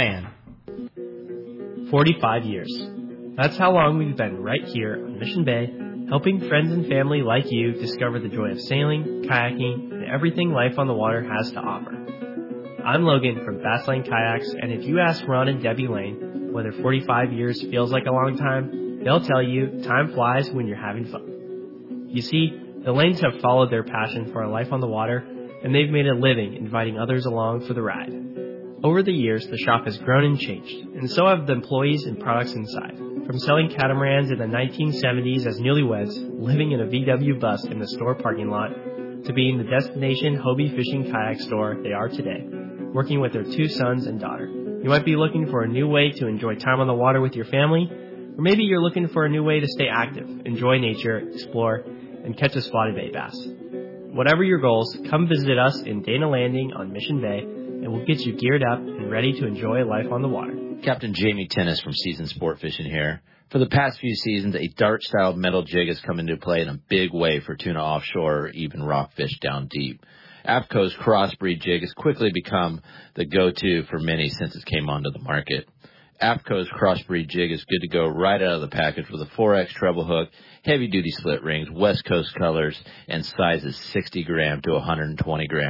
Fan. 45 years. That's how long we've been right here on Mission Bay, helping friends and family like you discover the joy of sailing, kayaking, and everything life on the water has to offer. I'm Logan from Bass Lane Kayaks, and if you ask Ron and Debbie Lane whether 45 years feels like a long time, they'll tell you time flies when you're having fun. You see, the Lanes have followed their passion for a life on the water, and they've made a living inviting others along for the ride. Over the years, the shop has grown and changed, and so have the employees and products inside. From selling catamarans in the 1970s as newlyweds, living in a VW bus in the store parking lot, to being the destination Hobie fishing kayak store they are today, working with their 2 sons and daughter. You might be looking for a new way to enjoy time on the water with your family, or maybe you're looking for a new way to stay active, enjoy nature, explore, and catch a spotted bay bass. Whatever your goals, come visit us in Dana Landing on Mission Bay, and we'll get you geared up and ready to enjoy life on the water. Captain Jamie Tennis from Seasoned Sport Fishing here. For the past few seasons, a dart-style metal jig has come into play in a big way for tuna offshore or even rockfish down deep. APCO's Crossbreed jig has quickly become the go-to for many since it came onto the market. APCO's Crossbreed jig is good to go right out of the package with a 4X treble hook, heavy-duty split rings, West Coast colors, and sizes 60 gram to 120 gram.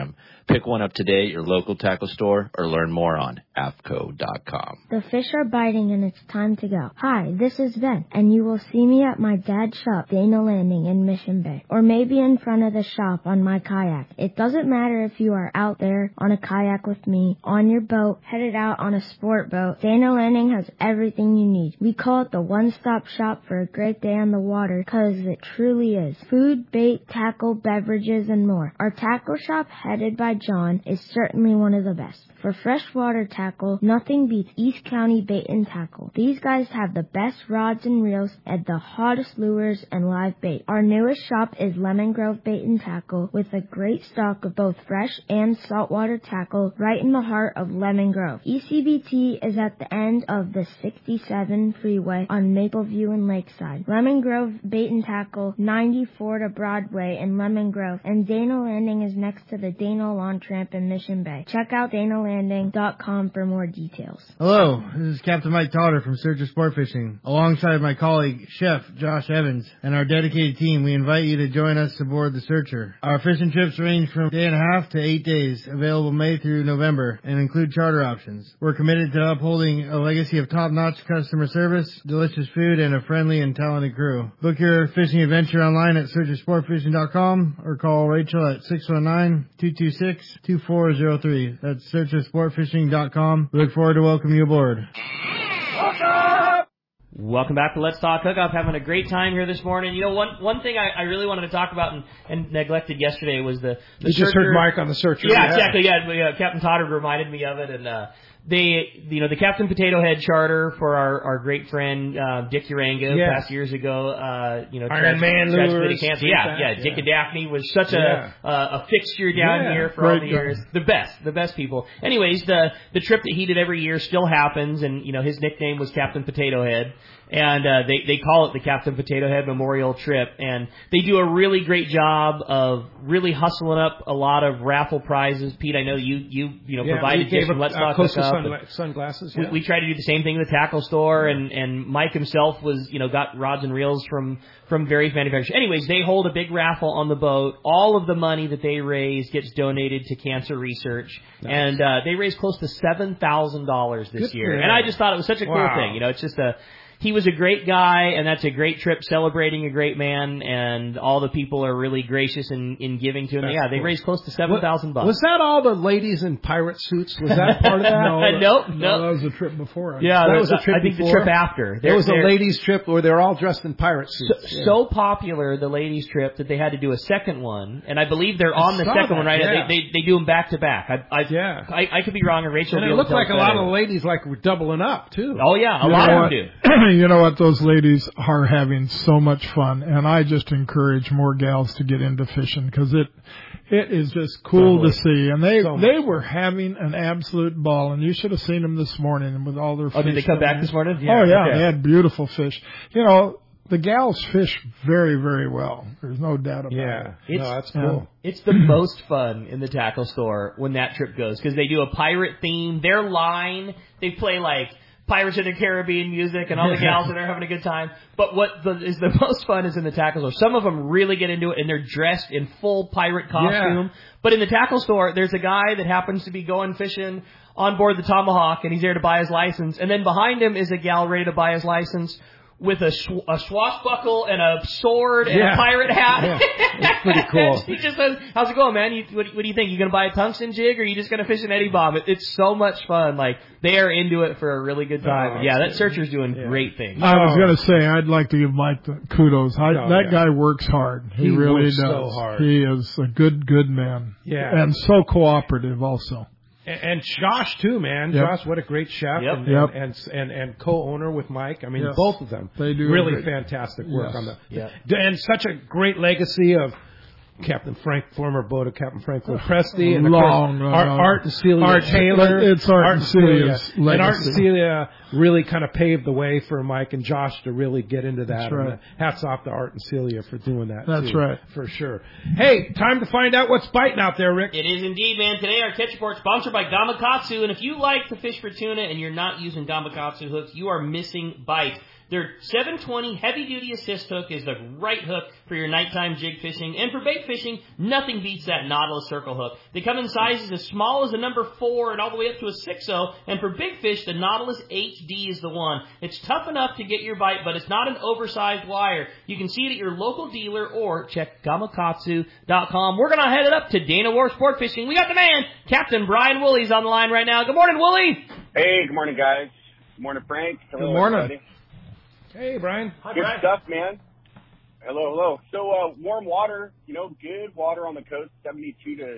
Pick one up today at your local tackle store or learn more on AFCO.com. The fish are biting and it's time to go. Hi, this is Ben, and you will see me at my dad's shop, Dana Landing in Mission Bay, or maybe in front of the shop on my kayak. It doesn't matter if you are out there on a kayak with me, on your boat, headed out on a sport boat. Dana Landing has everything you need. We call it the one-stop shop for a great day on the water because it truly is. Food, bait, tackle, beverages, and more. Our tackle shop, headed by John, is certainly one of the best. For freshwater tackle, nothing beats East County Bait and Tackle. These guys have the best rods and reels and the hottest lures and live bait. Our newest shop is Lemon Grove Bait and Tackle with a great stock of both fresh and saltwater tackle right in the heart of Lemon Grove. ECBT is at the end of the 67 freeway on Mapleview and Lakeside. Lemon Grove Bait and Tackle, 94 to Broadway in Lemon Grove, and Dana Landing is next to the Dana Lawn Tramp in Mission Bay. Check out DanaLanding.com for more details. Hello, this is Captain Mike Totter from Searcher Sport Fishing. Alongside my colleague, Chef Josh Evans, and our dedicated team, we invite you to join us aboard the Searcher. Our fishing trips range from a day and a half to 8 days, available May through November, and include charter options. We're committed to upholding a legacy of top-notch customer service, delicious food, and a friendly and talented crew. Book your fishing adventure online at searchersportfishing.com or call Rachel at 619-226-2403. That's searchersportfishing.com. We look forward to welcoming you aboard. Welcome back to Let's Talk Hookup. Having a great time here this morning. You know, one thing I really wanted to talk about and neglected yesterday was the you just heard Mike on the Searcher. Yeah, exactly. Yeah, Captain Toddard reminded me of it, and the Captain Potato Head charter for our great friend Dick Uranga past years ago. Iron Man lures. Dick and Daphne was such a fixture down here for all the years. The best people. Anyways, the trip that he did every year still happens, and his nickname was Captain Potato Head. And they call it the Captain Potato Head Memorial Trip, and they do a really great job of really hustling up a lot of raffle prizes. Pete, I know you provided Dick from Let's Talk Hookup. Sunglasses. Yeah. We try to do the same thing in the tackle store, and Mike himself was got rods and reels from various manufacturers. Anyways, they hold a big raffle on the boat. All of the money that they raise gets donated to cancer research, and they raised close to $7,000 this year. And I just thought it was such a cool thing. It's just he was a great guy, and that's a great trip celebrating a great man, and all the people are really gracious in giving to him. That's they raised close to $7,000. Was that all the ladies in pirate suits? Was that part of that? No. That was the trip before. Yeah, that was a trip I think before. the trip after. There was a ladies' trip where they're all dressed in pirate suits. So popular, the ladies' trip, that they had to do a second one, and I believe they're on the second one right now. They do them back to back. I could be wrong, and Rachel. And it looked like a lot of the ladies were doubling up too. Oh yeah, a lot of them do. You know what? Those ladies are having so much fun, and I just encourage more gals to get into fishing because it is just cool to see. And they were having an absolute ball, and you should have seen them this morning with all their fish. Oh, did they come back this morning? Yeah. Oh, yeah. They had beautiful fish. The gals fish very, very well. There's no doubt about it. That's cool. It's the most fun in the tackle store when that trip goes because they do a pirate theme. Their line, they play like Pirates of the Caribbean music, and all the gals are there having a good time. But what is the most fun is in the tackle store. Some of them really get into it, and they're dressed in full pirate costume. Yeah. But in the tackle store, there's a guy that happens to be going fishing on board the Tomahawk, and he's there to buy his license. And then behind him is a gal ready to buy his license with a swashbuckle and a sword and a pirate hat. Yeah. It's pretty cool. He just says, "How's it going, man? What do you think? You going to buy a tungsten jig, or are you just going to fish an Eddie Bomb?" It's so much fun. Like, they are into it for a really good time. That Searcher's doing great things. I was going to say, I'd like to give Mike the kudos. That guy works hard. He really does. So hard. He is a good man. Yeah. And so cooperative also. And Josh too, man. Yep. Josh, what a great chef and co-owner with Mike. I mean, both of them. They do really fantastic work on that. Yeah. And such a great legacy of former boat of Captain Franklin Presti, and Art and Celia Taylor. It's Art and Celia's legacy. And Art and Celia really kind of paved the way for Mike and Josh to really get into that. That's right. And hats off to Art and Celia for doing that. That's too, right. For sure. Hey, time to find out what's biting out there, Rick. It is indeed, man. Today our catch report sponsored by Gamakatsu, and if you like to fish for tuna and you're not using Gamakatsu hooks, you are missing bites. Their 720 heavy-duty assist hook is the right hook for your nighttime jig fishing. And for bait fishing, nothing beats that Nautilus circle hook. They come in sizes as small as a number 4 and all the way up to a 6.0. And for big fish, the Nautilus HD is the one. It's tough enough to get your bite, but it's not an oversized wire. You can see it at your local dealer or check gamakatsu.com. We're going to head it up to Dana Wharf Sport Fishing. We got the man, Captain Brian Woolley's on the line right now. Good morning, Woolley. Hey, good morning, guys. Good morning, Frank. Hello, good morning. Everybody. Hey, Brian. Hi, good Brian. Stuff, man. Hello. So, warm water, good water on the coast, 72 to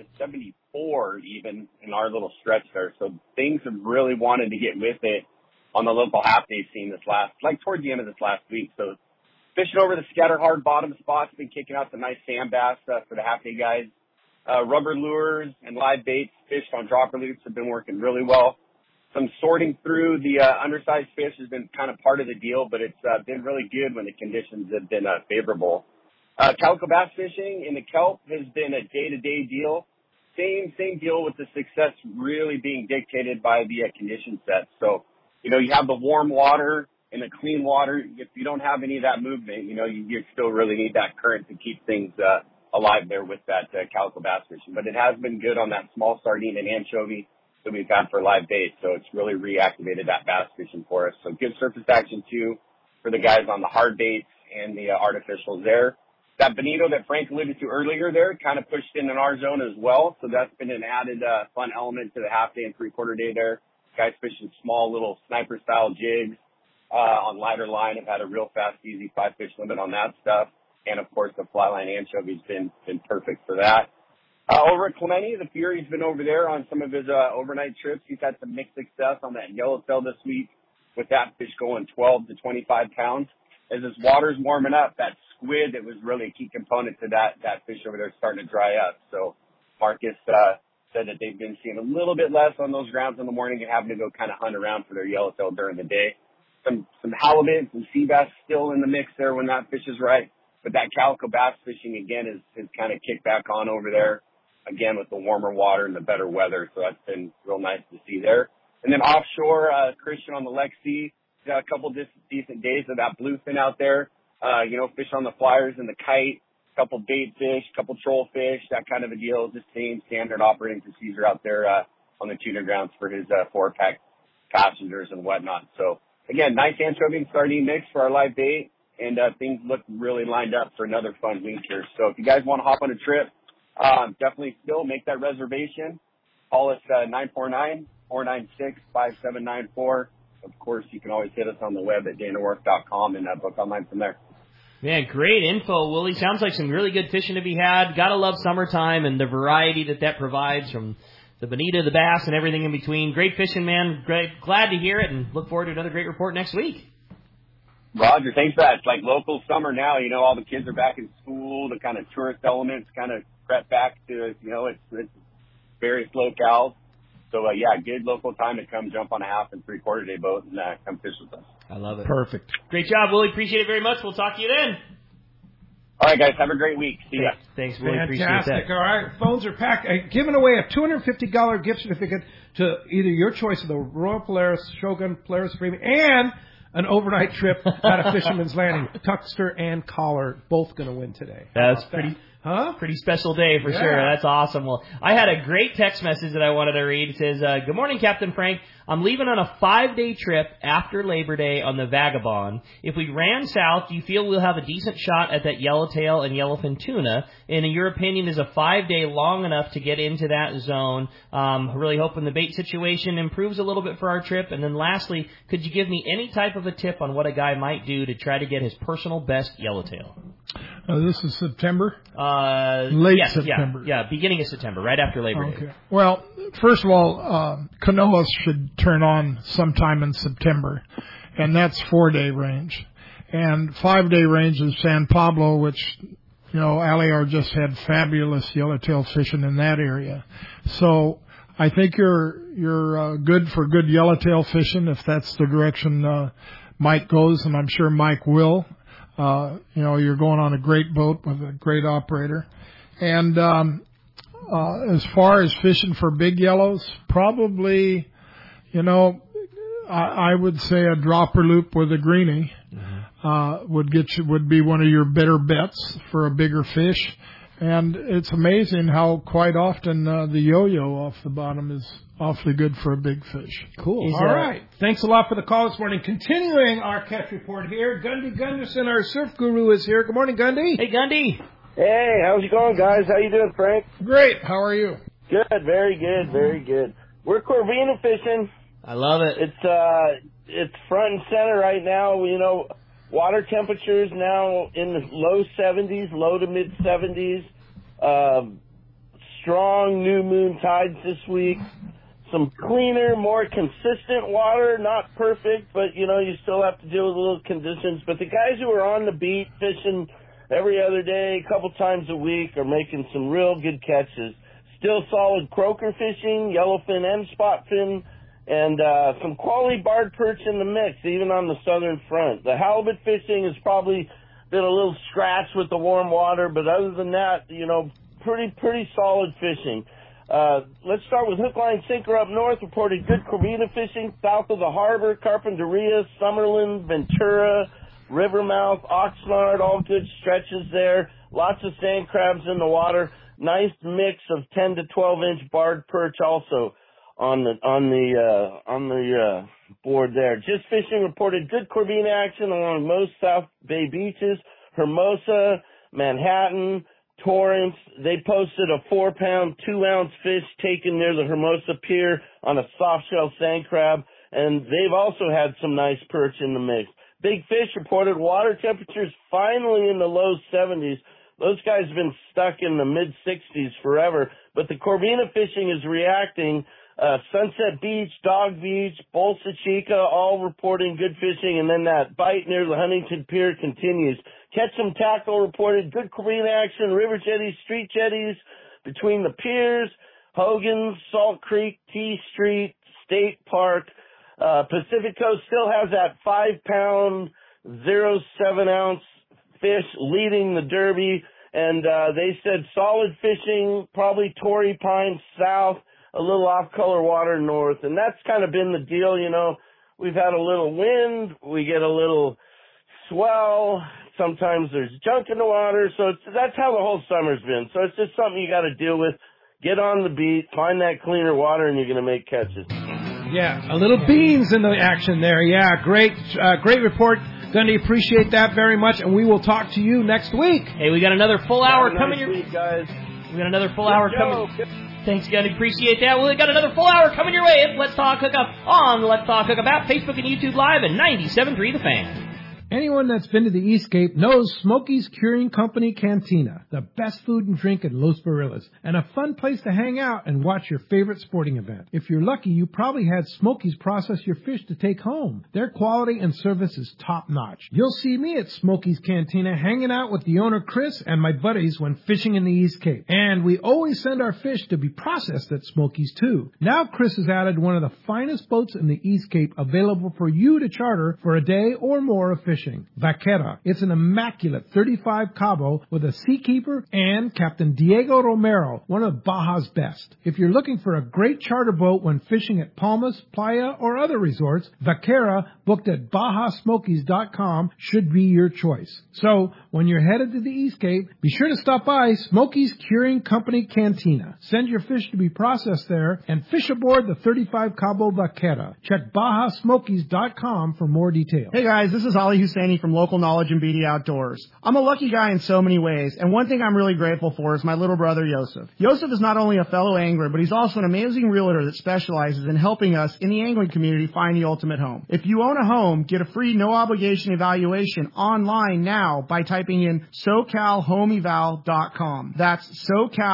74 even in our little stretch there. So things have really wanted to get with it on the local half-day scene towards the end of this last week. So fishing over the scatter hard bottom spots, been kicking out some nice sand bass for the half-day guys. Rubber lures and live baits fished on dropper loops have been working really well. Some sorting through the undersized fish has been kind of part of the deal, but it's been really good when the conditions have been favorable. Calico bass fishing in the kelp has been a day-to-day deal. Same deal with the success really being dictated by the condition set. So, you have the warm water and the clean water. If you don't have any of that movement, you still really need that current to keep things alive there with that calico bass fishing. But it has been good on that small sardine and anchovy that we've had for live bait, so it's really reactivated that bass fishing for us. So good surface action too for the guys on the hard baits and the artificials there. That bonito that Frank alluded to earlier there kind of pushed in our zone as well, so that's been an added fun element to the half day and 3/4 day there. Guys fishing small little sniper style jigs on lighter line have had a real fast, easy 5-fish limit on that stuff, and of course the fly line anchovy's been perfect for that. Over at Clemente, the Fury's been over there on some of his overnight trips. He's had some mixed success on that yellowtail this week with that fish going 12 to 25 pounds. As this water's warming up, that squid that was really a key component to that fish over there is starting to dry up. So Marcus said that they've been seeing a little bit less on those grounds in the morning and having to go kind of hunt around for their yellowtail during the day. Some halibut, some sea bass still in the mix there when that fish is right. But that calico bass fishing, again, is kind of kicked back on over there. Again, with the warmer water and the better weather, so that's been real nice to see there. And then offshore, Christian on the Lexi, got a couple decent days of that bluefin out there. Fish on the flyers and the kite, couple bait fish, couple troll fish, that kind of a deal. Just same standard operating procedure out there on the tuna grounds for his 4-pack passengers and whatnot. So again, nice anchovy and sardine mix for our live bait, and things look really lined up for another fun week here. So if you guys want to hop on a trip, definitely still make that reservation. Call us 949-496-5794. Of course, you can always hit us on the web at danawharf.com and book online from there. Man, great info, Woolley. Sounds like some really good fishing to be had. Gotta love summertime and the variety that provides from the bonito, the bass, and everything in between. Great fishing, man. Great. Glad to hear it, and look forward to another great report next week. Roger, thanks for that. It's like local summer now. All the kids are back in school. The kind of tourist elements kind of prep back to, it's various locales. So, good local time to come jump on a half and 3/4 day boat and come fish with us. I love it. Perfect. Great job, Woolley. Appreciate it very much. We'll talk to you then. All right, guys. Have a great week. See ya. Thanks, Woolley. Appreciate Fantastic. that. All right. Phones are packed. Giving away a $250 gift certificate to either your choice of the Royal Polaris, Shogun, Polaris Premium, and an overnight trip out of Fisherman's Landing. Tuxter and Collar both going to win today. That's pretty special day for sure. That's awesome. Well, I had a great text message that I wanted to read. It says, good morning, Captain Frank. I'm leaving on a 5-day trip after Labor Day on the Vagabond. If we ran south, do you feel we'll have a decent shot at that yellowtail and yellowfin tuna? And in your opinion, is a 5-day long enough to get into that zone? Really hoping the bait situation improves a little bit for our trip. And then lastly, could you give me any type of a tip on what a guy might do to try to get his personal best yellowtail? This is September? September. Yeah, beginning of September, right after Labor Day. Well, first of all, canoas should turn on sometime in September, and that's 4-day range. And 5-day range is San Pablo, which, Aliar just had fabulous yellowtail fishing in that area. So I think you're good for good yellowtail fishing if that's the direction Mike goes, and I'm sure Mike will. You're going on a great boat with a great operator. And as far as fishing for big yellows, probably, I would say a dropper loop with a greenie. would be one of your better bets for a bigger fish. And it's amazing how quite often the yo-yo off the bottom is awfully good for a big fish. Cool. All right. Thanks a lot for the call this morning. Continuing our catch report here, Gundy Gunderson, our surf guru, is here. Good morning, Gundy. Hey, Gundy. Hey, how's it going, guys? How you doing, Frank? Great. How are you? Good. Very good. Very good. We're Corvina fishing. I love it. It's front and center right now. You know, water temperatures now in the low 70s, low to mid 70s. Strong new moon tides this week. Some cleaner, more consistent water. Not perfect, but, you know, you still have to deal with little conditions. But the guys who are on the beat fishing every other day, a couple times a week, are making some real good catches. Still solid croaker fishing, yellowfin and spotfin, and some quality barred perch in the mix, even on the southern front. The halibut fishing has probably been a little scratched with the warm water, but other than that, you know, pretty solid fishing. Let's start with hook, line, sinker up north. Reported good Corvina fishing south of the harbor, Carpinteria, Summerlin, Ventura, Rivermouth, Oxnard, all good stretches there. Lots of sand crabs in the water. Nice mix of 10 to 12 inch barred perch also on the board there. Just Fishing reported good Corvina action along most South Bay beaches, Hermosa, Manhattan, Torrance. They posted a 4-pound, 2-ounce fish taken near the Hermosa Pier on a soft-shell sand crab, and they've also had some nice perch in the mix. Big Fish reported water temperatures finally in the low 70s. Those guys have been stuck in the mid-60s forever, but the Corvina fishing is reacting. Sunset Beach, Dog Beach, Bolsa Chica, all reporting good fishing, and then that bite near the Huntington Pier continues. Ketchum Tackle reported good Corvina action, river jetties, street jetties between the piers, Hogan's, Salt Creek, T Street, State Park. Pacific Coast still has that 5-pound, 0.7-ounce fish leading the Derby, and they said solid fishing, probably Torrey Pines south, a little off-color water north, and that's kind of been the deal. You know, we've had a little wind, we get a little swell, sometimes there's junk in the water, so that's how the whole summer's been. So it's just something you got to deal with. Get on the beat, find that cleaner water, and you're going to make catches. Yeah, a little beans in the action there. Yeah, great report. Gundy, appreciate that very much, and we will talk to you next week. Hey, we got another full hour coming your way, guys. We got another full hour coming. Thanks, Gundy. Appreciate that. We got another full hour coming your way. It's Let's Talk Hookup on the Let's Talk Hookup app, Facebook and YouTube Live, and 97.3 The Fan. Anyone that's been to the Eastcape knows Smokey's Curing Company Cantina, the best food and drink in Los Barillas, and a fun place to hang out and watch your favorite sporting event. If you're lucky, you probably had Smokey's process your fish to take home. Their quality and service is top-notch. You'll see me at Smokey's Cantina hanging out with the owner Chris and my buddies when fishing in the Eastcape. And we always send our fish to be processed at Smokey's too. Now Chris has added one of the finest boats in the Eastcape available for you to charter for a day or more of fishing. Vaquera. It's an immaculate 35 Cabo with a seakeeper and Captain Diego Romero, one of Baja's best. If you're looking for a great charter boat when fishing at Palmas, Playa, or other resorts, Vaquera, booked at BajaSmokies.com, should be your choice. So, when you're headed to the Eastcape, be sure to stop by Smokey's Curing Company Cantina. Send your fish to be processed there and fish aboard the 35 Cabo Vaquera. Check BajaSmokies.com for more details. Hey guys, this is Ali Husseini from Local Knowledge and BD Outdoors. I'm a lucky guy in so many ways, and one thing I'm really grateful for is my little brother Yosef. Yosef is not only a fellow angler, but he's also an amazing realtor that specializes in helping us in the angling community find the ultimate home. If you own a home, get a free no-obligation evaluation online now by typing in SoCalHomeEval.com. That's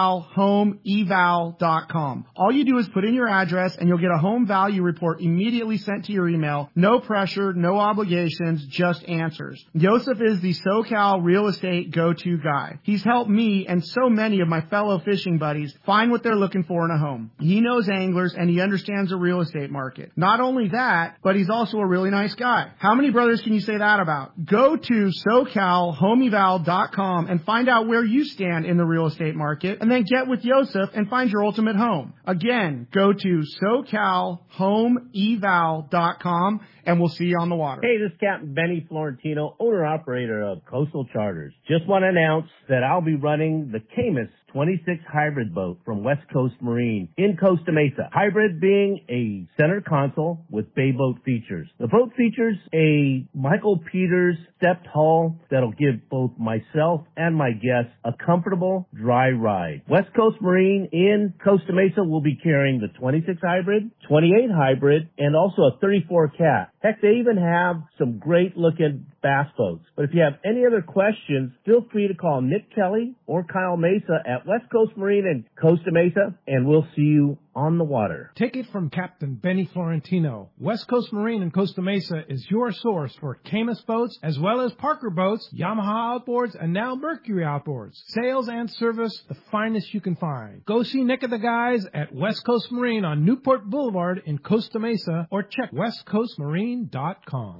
SoCalHomeEval.com. All you do is put in your address, and you'll get a home value report immediately sent to your email. No pressure, no obligations, just answers. Yosef is the SoCal real estate go-to guy. He's helped me and so many of my fellow fishing buddies find what they're looking for in a home. He knows anglers and he understands the real estate market. Not only that, but he's also a really nice guy. How many brothers can you say that about? Go to SoCalHomeEval.com and find out where you stand in the real estate market, and then get with Yosef and find your ultimate home. Again, go to SoCalHomeEval.com homeeval.com, and we'll see you on the water. Hey, this is Captain Benny Florentino, owner-operator of Coastal Charters. Just want to announce that I'll be running the Camus 26 hybrid boat from West Coast Marine in Costa Mesa. Hybrid being a center console with bay boat features. The boat features a Michael Peters stepped hull that'll give both myself and my guests a comfortable dry ride. West Coast Marine in Costa Mesa will be carrying the 26 hybrid, 28 hybrid, and also a 34 cat. Heck, they even have some great looking bass boats. But if you have any other questions, feel free to call Nick Kelly or Kyle Mesa at West Coast Marine in Costa Mesa, and we'll see you on the water. Take it from Captain Benny Florentino. West Coast Marine in Costa Mesa is your source for Camus boats, as well as Parker boats, Yamaha outboards, and now Mercury outboards. Sales and service, the finest you can find. Go see Nick and the guys at West Coast Marine on Newport Boulevard in Costa Mesa, or check westcoastmarine.com.